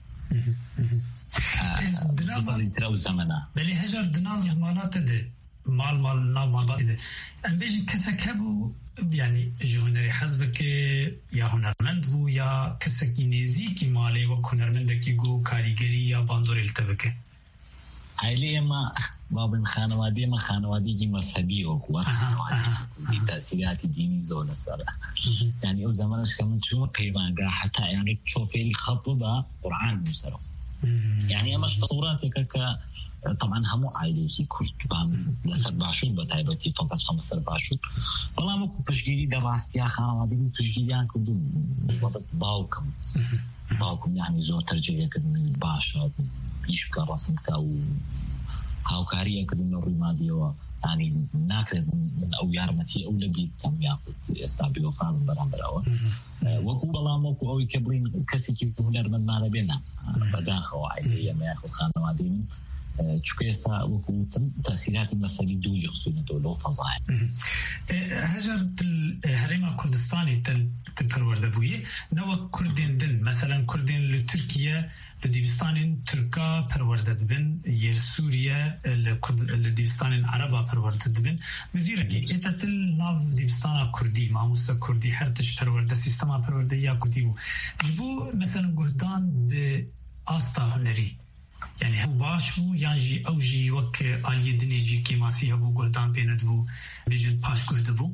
بزالي تراو زمنا بلي هجر دنال زمانات ده مال مال نال مال ده أم بيجي كسك هبو يعني جهنري حزبك يا هنرمند بو يا كسكي نزيكي مالي وكهنرمندكي جو كاريگري يا باندور التبكه عائلة ما باب خانوادي ما خانوادي مذهبي أو قوة خانوادي تأثيرات ديني زولة صراحة يعني أو زمانش كمان شو قيمة حتى يعني تشوفي الخطبة قرآن مسرو يعني أمش تصوراتك ك طبعا همو عائلتي كل طبعا لسر بعشور بتعبتي فقط خمس سر بعشور والله مو بشجيري دراستي خانوادي بتشجيري كده بالضبط باوكم باوكم يعني زور ترجية كده من الباشا يشبك رسمك أو هاوكارية كده من الرمادية يعني ناكل من أو يارمتي أو لبي كم يأخذ يستعبي وفاء من برام براوة وكو بلاموكو أو يكبرين كسي كيف هنر من مالا بينا بداخل عائلية ما يأخذ خانوادين تشكيسا وكو تأثيرات المسالي دو يخصون دولو فضائع هجر الهريمة كردستاني تلبرورد بويه نوى كردين دن مثلا كردين لتركيا لديبستان تركا پرورده بن yer سوريا لديبستان عربا پرورده بن بذيرگي اتتل ناف ديبستان كردي ماموسا كردي هرتش پرورده سيستما پرورده يا كردي بو جبو مثلا جهدان بآستا هنري يعني هو باش بو يعني او جي وك آلية دنيجي كيما سيها بو جهدان بيند بو بيجن باش جهد بو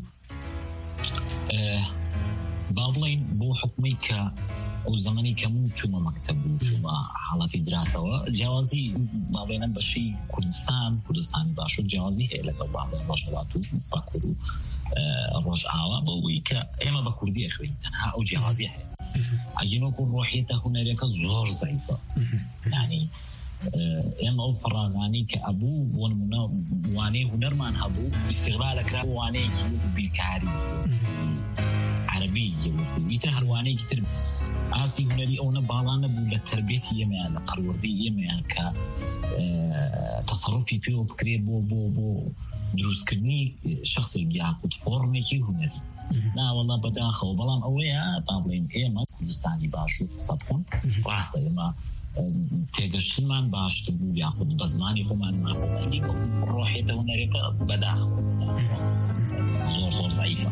بابلين بو حكمي ك أو زماني كمون شو ما مكتب وشو ما حالات دراسة جوازي ما بيننا بشي كردستان كردستان باشو جوازي هي لك بعض الرجالاتو بكرو الرجعة بويك إما بكردي أخوي تنها أو جوازي هي عجينو كون روحيته هنا لك زور ضعيفة يعني إما أو فراغاني كأبو ونمنا واني هنرمان هبو استغلالك را واني بالكاري عربية ويتر هرواني كتير أصلي هنالي أو نبالنا بولا تربيتي يميا لقروردي يميا ك تصرفي فيه بكري بو بو بو دروس كدني شخص اللي بياخد فورمي كي هنالي لا والله بداخل وبلام أويا طابلين إيما كردستاني باشو صدقون راستا يما تيجش من باش تقول ياخد بزماني كمان ما بماني روحيته هنالي بداخل زور زور ضعيفة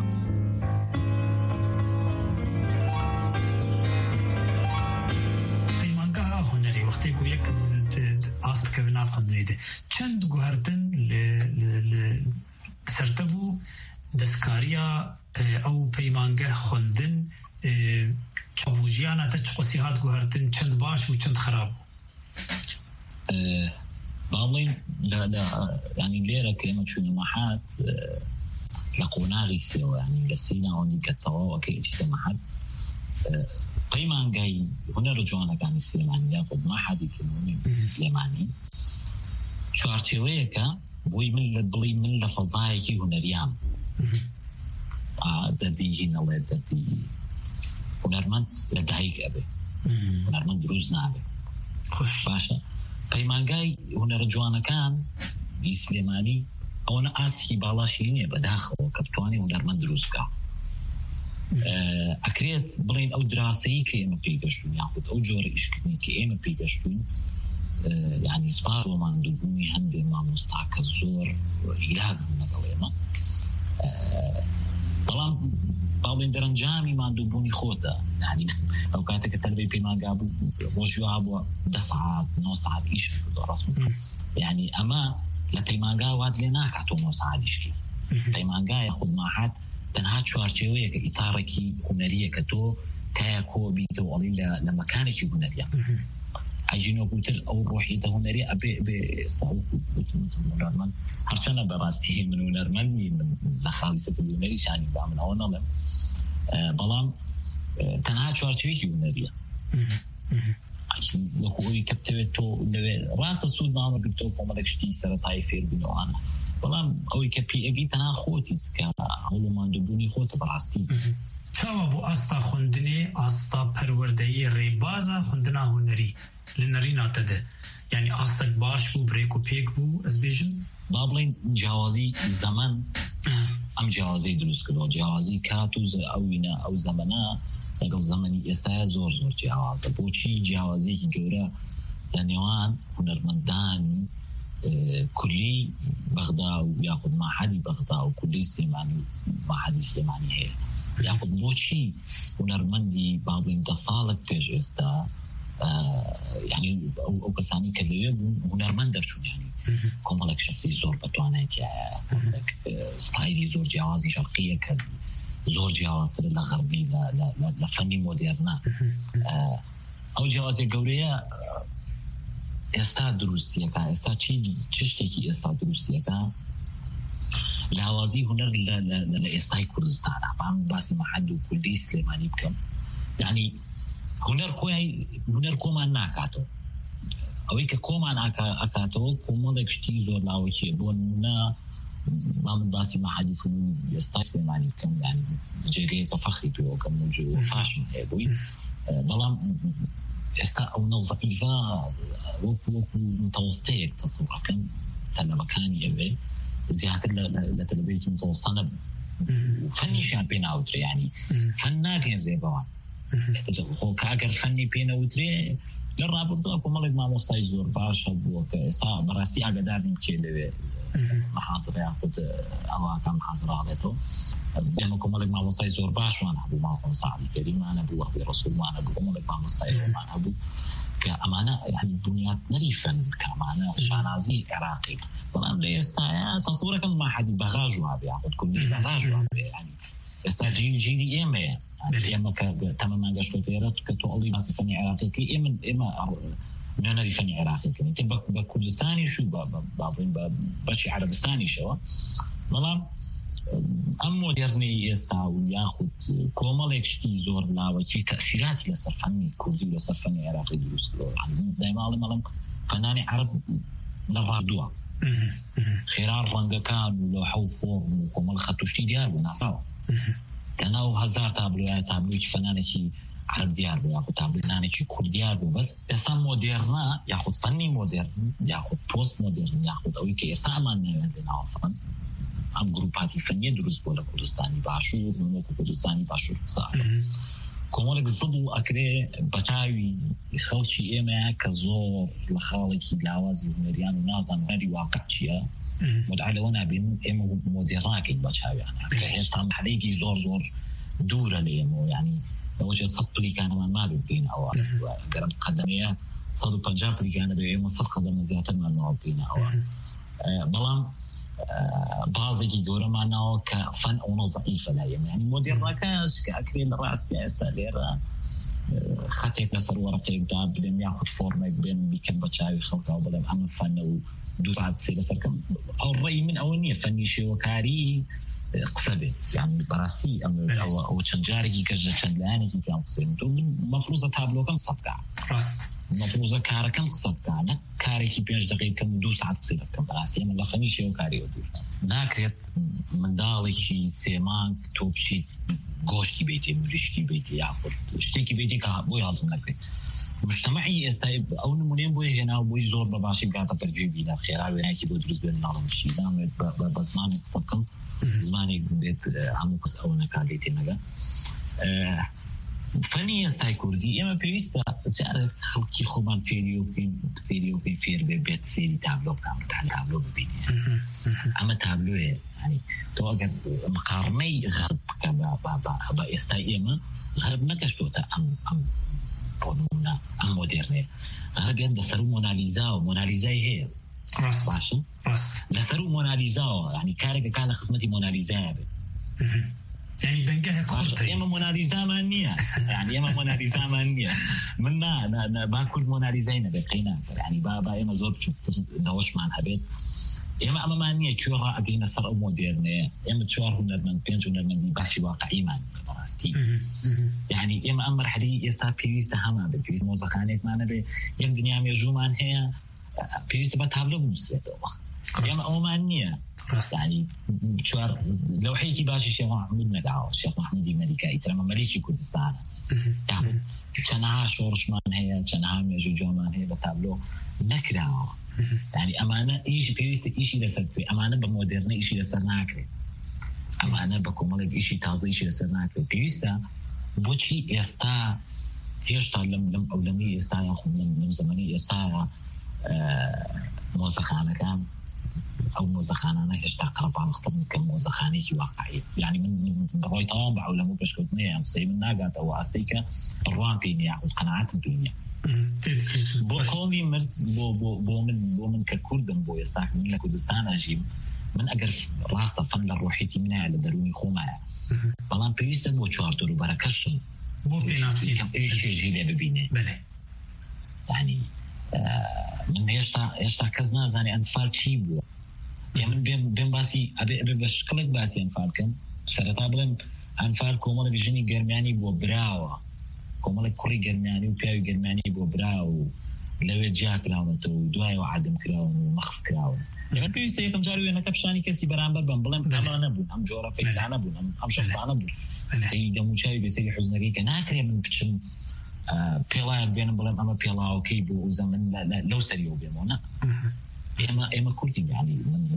تيجو يك أصل كذا خدنيده چند جوهرتن ل ل سرتبو دسكاريا أو بيمانجه خندن چابوجيانا تشقصيات جوهرتن چند باش و چند خراب بالله لا لا يعني ليرة كلمة شو نمحات لقوناغي سوا يعني لسينا عندي كتوا وكي اجتماعات قيمان جاي هنا رجعنا كان السليماني ياخذ ما حد يفهمني السليماني شو أرتويكا بوي من البلي من الفضايكي هنا ريام آه ددي هنا ولا ددي ونرمنت لدهيك أبي ونرمنت دروزنا أبي خش باشا قيمان جاي هنا رجعنا كان السليماني أو أنا أستحي بالاشيني بداخل وكبتواني ونرمنت دروزكا أكريت بلين أو دراسي كي إما بيجاشون ياخد أو جوري إشكني كي إما بيجاشون يعني سپاس و ماندووبوونی هەندێ مامۆستاکە زۆر هیلاک بوون لەگەڵ ئێمە بەڵام باڵێن دەرەنجامی ماندووبوونی خۆتە یعنی ئەو کاتێککە تەلەبەی پەیمانگا بوو ڕۆژوا بووە دە سەعات نۆ سەعات ئیش ڕسم یعنی ئەمە لە پەیمانگا وات لێ ناکاتەوە نۆ سەعات ئیشکی پەیمانگایە خود ماحەت تەنها چوارچێوەیەکە ئیتارێکی هونەریە کە تۆ کایە کۆ بیتەوە ئەڵی لە مەکانێکی هونەریە عجینۆکوتر ئەو ڕۆحیتە هونەری ئەبێ بێ ئێستا هەرچەنە بەڕاستی من هونەرمەندی من لە خاڵی سەپەلی شانی با من ئەوە نەڵێم بەڵام تەنها چوارچێوەیەکی هونەریە وەکوی کە بتەوێت تۆ لەوێ ڕاستە سوود نامەگرتەوە کۆمەڵێک شتی سەرەتایی فێربوونەوەوانە بەڵام ئەوەی کە پێگەی تەنها خۆتیت کە هەوڵ و ماندووبوونی خۆتە بەڕاستی چاوە بۆ ئاستا خوندنێ ئاستا پەروەردەیی ڕێبازە خوندنا هونەری لە نەریناتەدە یعنی ئاستەک باش بوو برێک و پێک بوو ئەس بێژم با بڵێن جیاوازی زەمان ئەم جیاوازەی دروست کردەوە جیاوازی کات و ئەوینە ئەو زەمەنە لەگەڵ زەمەنی ئێستاە زۆر زۆر جیاوازە بۆچی جیاوازیەکی گەورە لە نێوان هونەرمەندانی کولی بەغدا و یاخود ماحەدی بەغدا و کولی سلێمانی ماحەدی سلێمانی هەیە یاخود بۆچی هونەرمەندی با بڵێن دە ساڵێک پێش ئێستا يعني او کەسانی کە لەوێ بوون هونەرمەند دەرچوون ینی کۆمەڵێک شخصی زۆر بەتوانێتیە ستایلی زۆر جیاوازی شەرقیە کە زۆر جیاوازترە لە غەربی لە فەنی مۆدێرنە ئەو جیاوازی گەورەیە ئێستا دروستیەکە ئێستا چ شتێکی ئێستا دروستیەکە لاوازی هونەر لە ئێستای کوردستانە بام باسی مەحەد و کوردی سلێمانی بکەم یعنی هونەر کۆی هونەر کۆمان ناکاتەوە ئەوەی کە کۆمان ئاکاتەوە کۆمەڵێک شتی زۆر لاوەکیە بۆ نە من باسی مەحەدی ئێستا سلێمانی بکەم یعنی جێگەیەکە فەخری پێوەکەم و فاشم هەیە بووی بەڵام ئێستا ئەو نەزەقیفە وەکو وەکو متەوەستەیەک تەسەوڕەکەم تەلەبەکانی ئەوێ زیاتر لە تەلەبەیەکی متەوەستە نەبوو فەنیشیان پێ ناوترێ ینی فەن ناگەێنرێ بەوان خۆ کاگەر فەنی پێ نەوترێ لە ڕابردووە کۆمەڵێک مامۆستای زۆر باش هەبووە کە ئێستا بەڕاستی ئاگادار نیم کێ لەوێ محاسبە یاخود ئەوەکە محاسبەڵێتەوە ئێمە کۆمەڵێک مامۆستای زۆر باشوان هەبوو ماڵخۆن ساعدی کەریمانە بوو وەختی ڕەسوولمانە بوو کۆمەڵێک مامۆستای ڕۆمان هەبوو کە ئەمانە یعنی بنیاتنەری فەن کە ئەمانە شانازی عێراقی بەڵام لە ئێستاە تەسەوڕەکەم ماحەدی بەغاژ وابێ یاخود کوردی بەغاژ وابێ ینی ئێستا جیل جیلی ئێمەیە ئێمە کە تەمەمان گەشتۆ پێرە کە تۆ ئەڵی باسی فەنی عێراقیەکەی ئێمە ئێمە نوێنەری فەنی عێراقیەکەین تێ بە کوردستانیش و بابڵین بە بەشی عەرەبستانیشەوە بەڵام ئەم مۆدێرنەی ئێستا و یاخود کۆمەڵێک شتی زۆر لاوەکی تەئسیراتی لەسەر فەنی کوردی و لەسەر فەنی عێراقی دروست کردەوە دایماڵی مەڵم فەنانی عەرەب لە ڕادووە خێرا ڕەنگەکان و لەوحە و فۆرم و کۆمەڵ خەتوشتی دیار بوو ناساوە کەناو هەزار تابلۆیە تابلۆیەکی فەنانێکی عرب دیار بوو یاخود تابلۆیانێکی کوردیار بوو بەس ئێستا مۆدێرنە یاخود فەنی مۆدێرن یاخود پۆست مۆدێرن یاخود ئەوەی کە ئێستا ئەمان ناوێن بێناوە فەن ئەم گروپاتی فەنیە دروست بۆ لە کوردستانی باشوور وەکو کوردستانی باشوور قسە کۆمەڵێک زڵ و ئەکرێ بەچاوی خەڵکی ئێمەیە کە زۆر لە خاڵێکی لاوازی هونەریان و نازانەری واقع چییە مدعا لەوە نابین ئێمە مۆدێڕاکەین بە چاویانە کە هێشتا محلەیەکی زۆر زۆر دوورە لە ئێمە یعنی ئەوەیە سەد پلیکانەمان نابێت بکەین ئەوە گەرم قەدەمەیە سەد و پەنجا پلیکانە بێ ئێمە سەد قەدەمە زیاترمانەوە بکەینە ئەوە بەڵام بازێکی گەورەمانەوە کە فەن ئەوە زەعیفە لای ئێمە یعنی مۆدێڕاکەش کە ئەکرێن لە ڕاستی ئێستا لێرە خەتێک لەسەر وەرەقەیەکدا بدەن یاخود فۆرمێک بێن بیکەن بە چاوی خەڵکا و بڵێن ئەمە فەنە و دوو ساعت سێ لەسەرکەم ئەو ڕێی من ئەوە نییە فەنی شێوەکاری قسە بێت یعنی بەڕاستی ئەو چەند جارێکی کەش لە چەند لایەنێکی کام قسەین تۆ من مەفروزە تابلۆکەم قسە بکە مەفروزە کارەکەم قسە بکە نە کارێکی پێنج دقیقەکەم و دوو ساعت قسە دەکەم بەڕاستی من لە فەنی شێوەکاریەوە دوور ناکرێت منداڵێکی سێ مانگ تۆ بچیت گۆشتی بیتێ مریشکی بیتێ یاخود شتێکی بیتێ کە بۆی هەزم نەکرێت مجتمعی ئێستا ئەو نمونەیە بۆی هێنا و بۆی زۆر بەباشی بگاتە پەرجێبی لە خێرا وێنایکی بۆ دروست بێن ناڵم بچی نامێت بە زمانی قسە بکەم زمانێک بێت هەموو قس ئەوە نەکاتێ تێنەگە فنی ئێستای کوردی ئێمە پێویستە جارێک خەڵکی خۆمان فێری و فێری و فێر بێ بێت سێری تابلۆ بکەم تابلۆ ببینێ ئەمە تابلۆیە ینی تۆ ئەگەر مقارنەی غەرب بکە بە ئێستای ئێمە غەرب نەگەشتۆتە ئەم ئەم بۆ نمونە ئەم مۆدێرنێ غەرب لەسەر و مۆنالیزا و مۆنالیزای هەیە باشە لەسەر و مۆنالیزاوە ینی کارێکە کار لە خزمەتی مۆنالیزایە بێت يعني دنگه كورتي يا موناليزا مانية يعني يا موناليزا مانية من نا نا باكل موناليزاينا بقينا يعني بابا يا مزور شوف نوش مع الحبيب يا ما أما مانية كورا أجينا صار أو مودرنة يا ما تشوار هنا من بينج هنا من باشي واقعي مان براستي يعني يا ما أمر حدي يصير بيريز تهما بيريز موزخانات معنا بي يا الدنيا ميجومان هي بيريز بتهابلو بمسلته يا ما أمانية يعني شوار لو حيكي باشي الشيخ محمود نقعه الشيخ محمود ملكي ترى ملكي كردستان يعني كانها شورشمان هي كانها ميجوجومان هي بتابلو نكره يعني أمانة إيش بيست إيش لسر في أمانة بمودرنة إيش لسر ناكره أمانة بكملك إيش تازه إيش لسر ناكره بيستا بوشي يستا هيش لم لم أولمي يستا يأخذ من زماني يستا موسخانة كان أو موزخانة هيش تقرب على خطب كموزخانة واقعية يعني من من رأي طابع ولا مو بس كنتني يعني صيب الناقات أو أستيكا الروان بيني أو القناعات بيني بقولي من بو بو بو من بو من ككردن بو يستحق من كردستان أجيب من أجر راستا فن للروحيتي منها على دروني خومها بلان بيست بو شارتو رو بركشم بو بيناسي كم إيش يجيلي ببينه يعني من يشتا يشتا كزنا زاني أنفال شيء بو يعني من بين بين باسي أبي أبي بشكلك باسي أنفال كم سرطة بلن أنفال كومال بيجني جرماني بو براوة كومال كوري جرماني وبياوي جرماني بو براو لو جاك راونتو دواي وعدم كراون ومخف كراون يعني بيجي سيكم جاري أنا كبشاني كسي برامبر بنبلن أما أنا بون أم جورا فيس أنا بون أم أم شخص أنا بون سيدا مشاوي بيسير حزنكي كناكري من بتشم بيلا بين بلن أما بيلا وكيبو وزمن لا لا لو سريو بيمونا إما إما كردي يعني من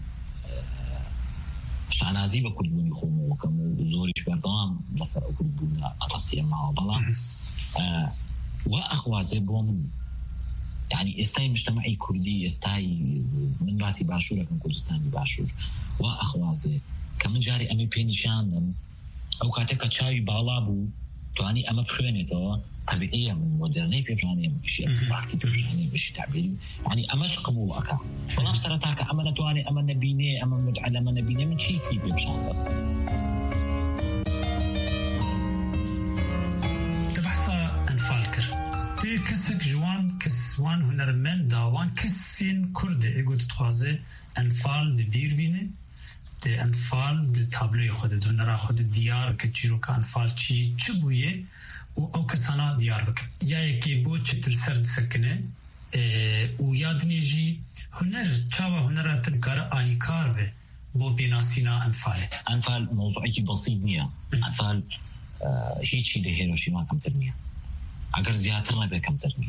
أنا زي بكل بني خومو وكم زوري شباب ضام لسر أكل بني أتصير معه بلا وأخوازي بومن يعني استاي مجتمعي كردي استاي من باسي باشور من كردستاني باشور وأخوازي كمن جاري أمي بينشان أو كاتك شاي بالابو تواني أما بخوانيته طبيعية من مودرنية بيبجانية بشي أصبحتي بيبجانية بشي تعبيري يعني أماش قبول أكا والله بسرطاك أما نتواني أما نبيني أما مدعى أما نبيني من شي كي بيبجانية تبحثا أنفالكر تي كسك جوان كسوان هنرمن داوان كسين كرد إيقو تتخوازي أنفال ببير بيني تي أنفال دي تابلوي خود دونرا خود ديار كتجيرو كأنفال چي چبوية او کسانا دیار بکن یا یکی بو چتل سرد سکنه و یادنی جی هنر چاوا هنر تدکار آلی کار به بو بیناسینا انفاله انفال موضوعی بسيط نیه انفال هیچی ده هیروشیما کمتر نیه اگر زیادتر نبه کمتر نیه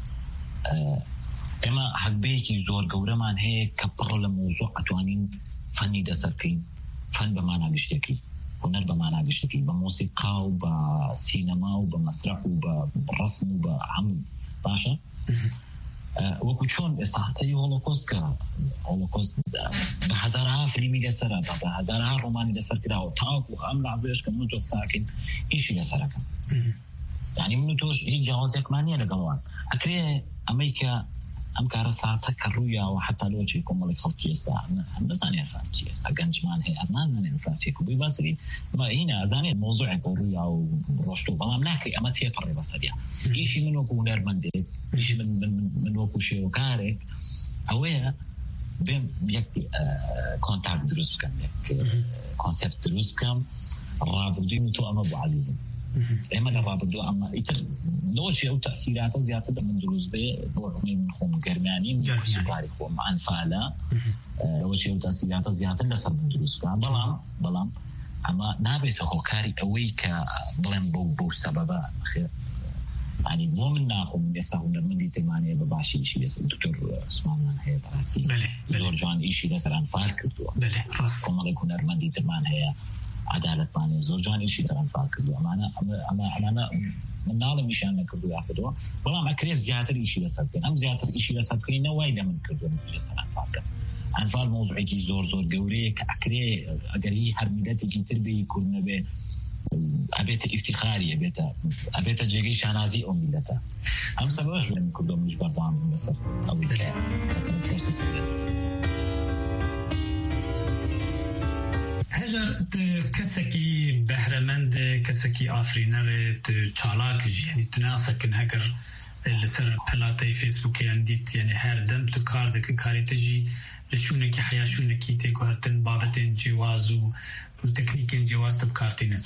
اما حقبه که زور گورمان هی کبر لموضوع اتوانین فنی دستر کن فن بمانا بشتکی هنر بمعنى بشكل بموسيقى وبسينما وبمسرح وبرسم وبعمل باشا أه وكشون استحسي هولوكوست كا هولوكوست بهزارها فيلمي دسرة بهزارها روماني دسر كده وطاق وعمل عزيز كم نوتو ساكن إيش دسرة كم يعني منو توش هي جوازك مانية لقوان أكره أمريكا أم كارساتك كرويا وحتى لو شيء كمالك خلقي يستا هم زاني الفاتي سجنجمان هي أمان من الفاتي كوبي باسري ما هنا زاني الموضوع كرويا وروشتو بلام نحكي أما تيه فري بسريع إيشي منو كونر مندي إيشي من من من وكوشي وكارك أويا بين يكتي كونتاكت دروس كم يك كونسبت دروس كم رابطي متو أما أبو عزيز إما الرابط دو أما يتر لو شيء أو تأثيرات زيادة من دروس به نوع من خوم جرماني من سكاري خوم أنفالا لو شيء أو تأثيرات زيادة لسه من دروس به بلام بلام أما نابت هو كاري أويك بلام بو بو سببا خير يعني مو من ناخم يسهون المندي تمانية بباشي شيء يس الدكتور اسمعنا هي براستي دكتور جان إيشي لسه أنفال كتوا بله راس كم على كونر المندي تمان هي عدالتمانی زۆر جوانیشی در ئەنفال کردو ئەمانە ئەمانە مناڵە میشان نەکردو یاخدەوە بەڵام ئەکرێ زیاتر ئیشی لەسەر بکەین ئەم زیاتر ئیشی لەسەر بکەینە وای لە من کردو لەسەر ئەنفالکە ئەنفال مۆزوعێکی زۆر زۆر گەورەیە کە ئەکرێ ئەگەر هی هەر میلەتێکی تر بێ کورد نەبێ ئەبێتە ئیفتیخاری ئەبێتە ئەبێتە جێگەی شانازی ئەو میلەتە ئەم سەبەبەش من کردو منیش بەردەوام لەسەر ئەوەی کە لەسەر پرۆسەسە هەژار کەسێکی بەهرەمەند کەسێکی ئافرینەرێت چالاکیش یعنی تو ناسەکن هەگەر لەسەر پەلاتەی فێسبووکیان دیت یعنی هەردەم تو کار دەکە کارێتەژی لە شوونێکی حیا شوونێکی تێکوهرتن بابەتێن جیواز و تەکنیکێن جیواز بکارتێنە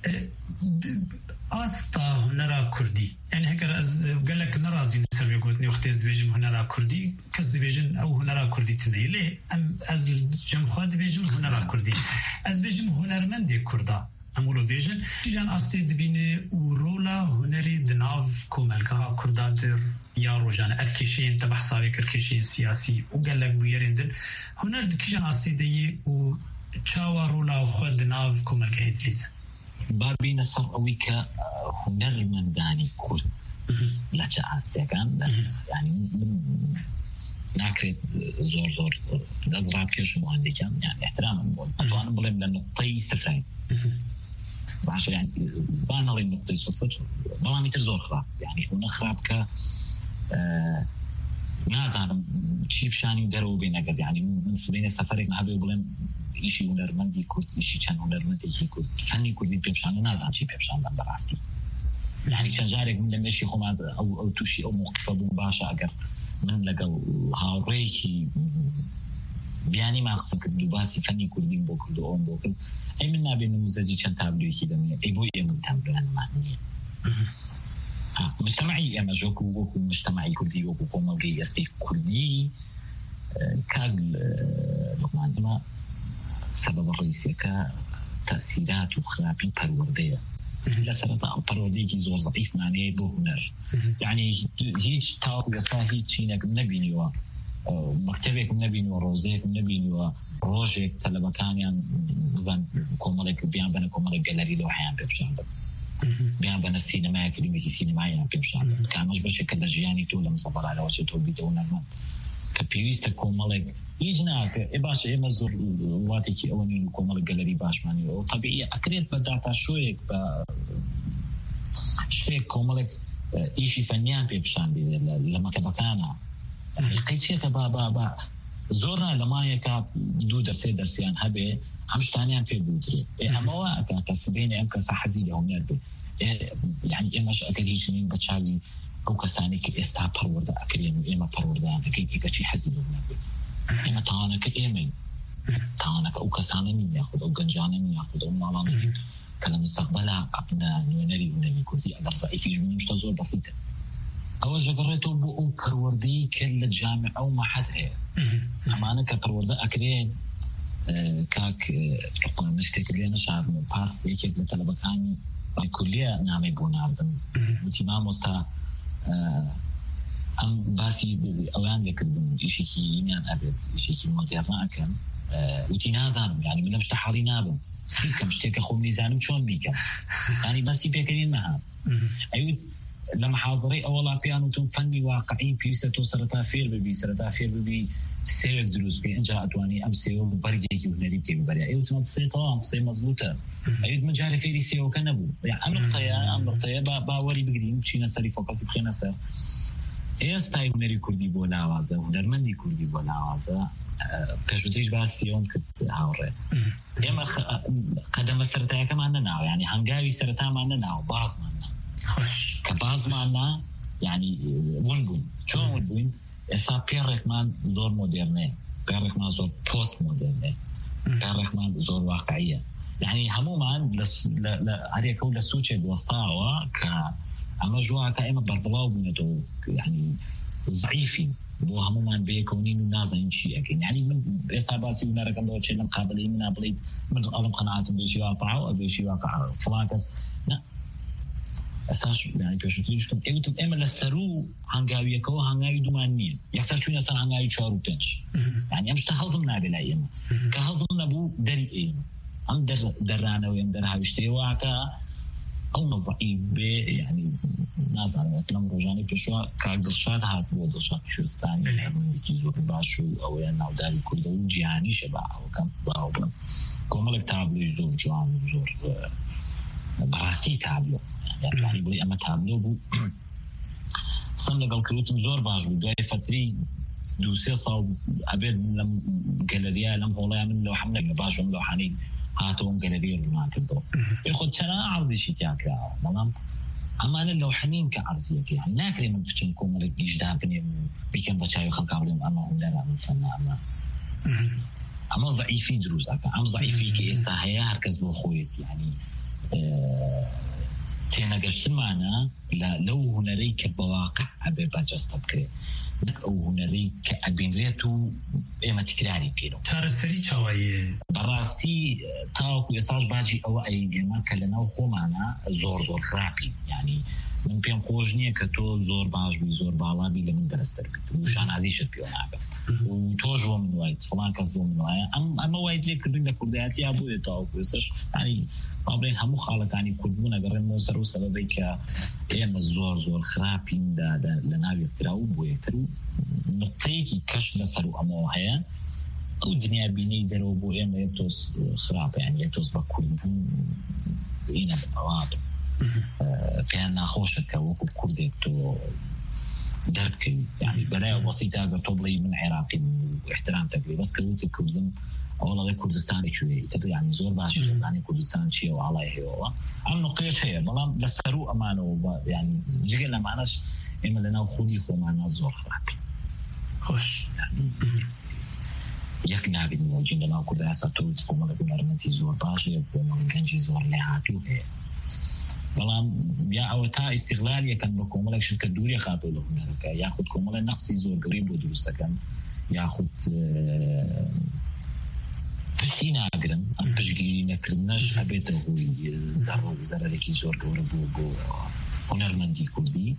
ئاستا هونەرا کوردی یعنی هەگەر ئەس گەلێک نەڕازین سەر گوتنی وەختێ دەبێژم هونەرا کوردی کەس دەبێژن ئەو هونەرا کوردی تنەی لێ ئەم ئەز جەمخوا دەبێژم هونەرا کوردی ئەس بێژم هونەرمەندێک کووردا ئەمولۆ بێژن جان ئاستێ دبینێ و ڕۆلا هونەری دناو کۆمەلگەها کوردادر یا ڕۆژانە ئەر کێشەیەن تە بەحساوی کرد کێشەیەن سیاسی و گەلێک بویێرێندن هونەر دکیژان ئاستێ دەیە و چاوا ڕۆلا و خۆ دناو کۆمەلگەهی دلیزن بابینە سەر ئەوەی کە هونەرمەندانی کورد لە چه ئاستێکان ینی ناکرێت زۆر زۆر دەست ڕابکێشم و هەندێکیان یان احترامم بۆن ئەتوانم بڵێم لە نقطەی سفرین باشە یان با نەڵێم نقطەی سفر بەڵامی تر زۆر خراپ یعنی هونە خراپ کە نازانم چی پیشانی دەرەوە بێ نەگەر یعنی من سبینە سەفەرێک هەبێ بڵێم ئیشی هونەرمەندی کورد ئیشی چەند هونەرمەندێکی کورد فەنی کوردی پێپشانە نازانم چی پێپشاندەم بەڕاستی یعنی چەند جارێک من لە مێشی خۆمان ئەو تووشی ئەو موقفە بووم باشە ئەگەر من لەگەڵ هاوڕێیەکی بیانی ماقسم کرد و باسی فەنی کوردیم بۆ کرد و ئەوم بۆ کرد ئەی من نابێ نموزەجی چەند تابلۆیەکی دەمێ ئەی بۆ ئێمە تەمبرانمان نییە مجتمعی ئێمە ژۆک و وەکو مجتمعی کوردی وەکو کۆمەڵگەی ئەستەی کوردی کاگ لوقمان ئەمە سەبەبە ڕئیسیەکە تەسیرات و خراپی پەروەردەیە لەسەرەتا ئەو پەروەردەیەکی زۆر زەعیفمانەیە بۆ هونەر یعنی هیچ تاوەکو ئێستا هیچ چینێکم نەبینیوە مەکتەبێکم نەبینیوە ڕۆژەیەکم نەبینیوە ڕۆژێک تەلەبەکانیان ببەن کۆمەڵێک بیان بەنە کۆمەڵێک گەلەری لەوحەیان پێپشان بن بیان بەنە سینەمایە کلیمێکی سینەماییان پێپشان بن کامەش بەشێکە لە ژیانی تۆ لە مستەفەڕایەوە چێت تۆ بیتەوە نەرمەند کە پێویستە کۆمەڵێک هیچ ناکە ئێ باشە ئێمە زۆر وڵاتێکی ئەوە نین و کۆمەڵێک گەلەری باشمانیەوە طبیعی ئەکرێت بە داتا شۆیەک بە شتێک کۆمەڵێک ئیشی فەنیان پێپشان بێ لە مەکتەبەکانە قەیچێکە با با با زۆر لە مایەکە دوو دەسێ دەرسیان هەبێ ئەم شتانیان پێ بودرێ ئەمەوە کە سبێنێ ئەم کەسە حەزی لە هونەر بێ یعنی ئێمەش ئەگەر هیچ نین بە چاوی ئەو کەسانی کە ئێستا پەروەردە ئەکرێن و ئێمە پەروەردەیان دەکەین کەچی حەزی لە هونەر بێ ئێمە تاوانەکە ئێمەین تاوانەکە ئەو کەسانە نین یاخود ئەو گەنجانە نین یاخود ئەو ماڵانە نین کە لە مستەقبەلا ئەبنە نوێنەری هونەری کوردی ئەگەر زەعیفیش بنین شتە زۆر بەسیتە ئەوە ژەگەڕێتەوە بۆ ئەو پەروەردەی کە لە جامع ئەو مەحەد هەیە ئەمانە کە پەروەردە ئەکرێن کاک شتێک لێ نەشاردن و پارک یەکێک لە تەلەبەکانی کولیە نامەی بۆ ناردن وتی مامۆستا ئەم باسی ئەویان لێکردن ئیشێکی ئینیان ئەبێت ئیشێکی مۆدێڕنا ئەکەن وتی نازانم یعنی من لەم شتە حاڵی نابم بیکەم شتێکە خۆم نەیزانم چۆن بیکەم یعنی باسی پێکردین نەهات ئەیوت لە محاضرەی ئەوەڵا پێیان وتم فەنی واقعی پێویستە تۆ سەرەتا فێر ببی سەرەتا فێر ببی سێوێک دروست بکەی ئەنجا ئەتوانی ئەم سێوە بەرگێکی هونەری بکەی ببەرێ ئەیوتمە قسەیەوە ئەم قسەی مەزبوطە ئەیوت من جارێ فێری سێوەکە نەبوو ئەم نقطەیە ئەم نقطەیە باوەری بگرین بچینە سەری فۆکەسی بخێنە سەر ئێستای هونەری کوردی بۆ لاوازە هونەرمەندی کوردی بۆ لاوازە پێشوتریش باسیەوەم کرد هاوڕێ ئێمە قەدەمە سەرەتایەکەمان نەناوە یعنی هەنگاوی سەرەتامان نەناوە بازمان کە بازماننا یعنی ون بووین چۆن ون بووین ئێستا پێڕێکمان زۆر مۆدێرنێ پێڕێکمان زۆر پۆست مۆدێرنێ پێڕێکمان زۆر واقعیە یعنی هەمومان هەرێکە و لە سوچێک وەستاوە کە ئەمە ژواکە ئێمە بەربڵاو بوونێتەوە یعنی زعیفین بۆ هەمومان بەیەکەونین و نازانین چی ئەکەین یعنی من ئێستا باسی هونەرەکەم لەوە چێ لەم قابلەی منە بڵێیت من ئەڵم قەناعەتم بێشی واقعە و بێشی واقعە فڵان کەس ئەساش یعنی پێشوتری شتم ئێوتم ئێمە لە سەر و هەنگاویەکەوە هەنگاوی دومان نییە یەکسەر چوونە سەر هەنگاوی چوار و پێنج یعنی ئەم شتە هەزم نابێ لای ئێمە کە هەزم نەبوو دەری ئێمە ام در درانا ويم درها بيشتري واكا او ضعيف يعني ناس على اسلام روجاني بشوا كاغزشاد هات ودشات شوستاني من كيزو باشو او انا وداري كردو جياني شبع او كم باو كومل تابلو زور جوان زور براستي تابلو يعني بلي اما تابلو بو صار لقال كروتم زور باش بداي فتري دوسي صار عبيد لم جاليريا لم والله من لو حمله باش لو حني هاتون جاليريا ما كدو ياخذ شنا عرضي شي كاكا تمام اما انا لو حنين كعرضيك يعني ناكري من بتشمكم ملك يجدابني بيكن بتشاي خلق عاملين اما لا من فنا اما اما ضعيفي دروز اكا ام ضعيفي كي استحيا هركز بو خويت يعني أه تينا قشت معنا لو هنري كبواقع أبي باجستب كري أو هنري كأبين ريتو إما تكراري كيلو تارسري شوي براستي تاوكو يساج باجي أو أي جمال كلنا وخو معنا زور زور خرابي يعني من بين خوجني كتو زور باج بي زور بالا بي لمن درستر بي وشان عزيشت بيو نعبه وتوجو من وايد فلان كسبو من وايد أم أما وايد ليه كردين لكرديات يا أبوي تاوكو يساج يعني قابلين همو خالق يعني كردونا قرن موسر وسببي ك إما زور زور خرابين دا دا لناوي افتراو بوي افترو نطيكي كش نسرو أمو هيا أو دنيا بيني درو بو إما يتوس خراب يعني يتوس بكردو إينا بالأواب كان خوشك وكو كردك تو دربك يعني بلايا بسيطة قرطبلي من عراقي واحترامتك لي بس كروت الكردن أولا غير كردستاني شوي تبقى يعني زور باشي جزاني كردستان شيء وعلى هيوه عم نقيش هي بلام لسرو أمانه يعني جينا معناش إما لنا وخودي خو معنا زور خرابي خوش يعني يكنا بالموجين لنا كردها ساتو تقوم لكم أرمنتي زور باشي يقوم لكنجي زور لعاتو هي بلام يا أوتا استغلال يكن بكم لك شركة دوري خاطو له هناك ياخذكم ولا نقصي زور قريب ودرس كان ياخذ بسينا أقرن أم بجيلي نكرناش أبيته هو زر زر لكي زور قربو بو هنرمندي كردي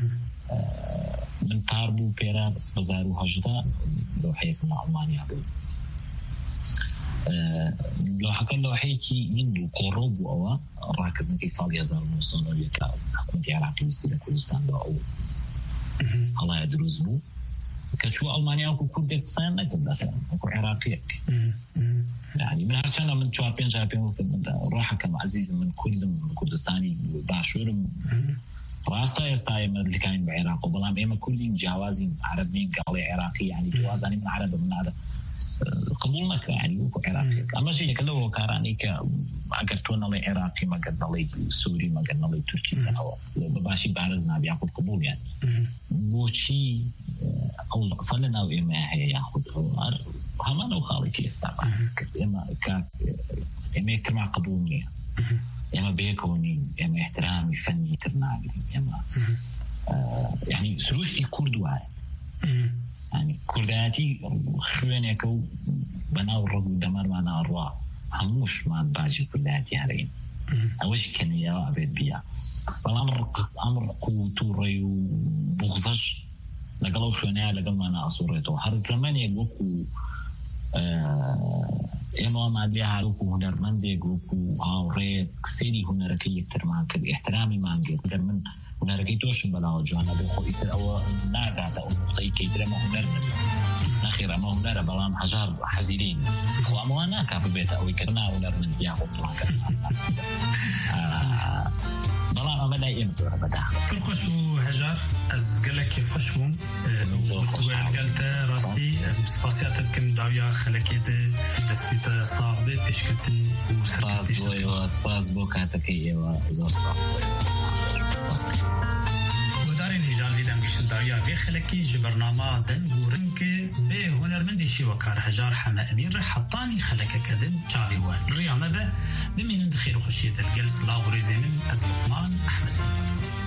من قاربو بيرا بزارو هجدا لو حيكنا ألمانيا بو لو حكى لو حيكي يندو قرب أو راكز نكي صار يزار موصل لك كنت عراقي وسيلة كردستان أو الله يدروز بو كشو ألمانيا وكو كردي بصين نكد مثلا وكو عراقيك يعني من هرشانا من شوابين شوابين راحة كم عزيز من كرد من كردستاني باشور راستا يستاي من اللي كان بعراق وبلام إما كلهم جوازين عربين قالي عراقي يعني جوازاني من عرب من عرب قبولنا يعني وكو عراقي أما شيء كله كاراني كأجرتونا لي عراقي ما قدنا لي سوري ما قدنا لي تركي أو بباشي بارزنا بياخد قبول يعني بوشي أو فلنا وإما هي ياخد همان وخالك يستعمل إما كا إما يجتمع قبولني إما بيكوني إما احترامي فني ترناقي إما يعني سروشتي كردوها يعني كرداتي خواني كو بناو الرجل دمر معنا أرواح هموش ما باجي كرداتي هرين أوش كان يا أبيت بيا والأمر أمر قوتو ريو بغزش لقلو شوانيا لقل معنا أصوريتو هر الزمان يقوكو إما ما بيها لوكو هنرمندي يقوكو هاوريت كسيري هنركي يكتر معك احترامي معك هنر من هنركيتوش بلاو جوانا بخو إتر أو ناقعد أو نقطي كيدر ما هنرمندي نخير أما هنر بلام حجار حزيرين هو أما ناكا ببيت أو يكرنا هنرمندي ياخد معك بلام أما لا يمتو أبدا كرخشو هجار از قالك خوشبون وقت قالت راسي بسباسيات كم دعويا خلكيت دستيت صعبة بشكتن وسرقتي سباس بو سباس بو كاتكي وزور ودارين هجان فيدام قشن دعويا في خلكي جبرنامه دن ورنك به هنرمندي شي وكار هجار حما أمير حطاني خلك كدن جاري وان ريامة به بمين ندخير خشية الجلس لا غريزي من أزلقمان أحمد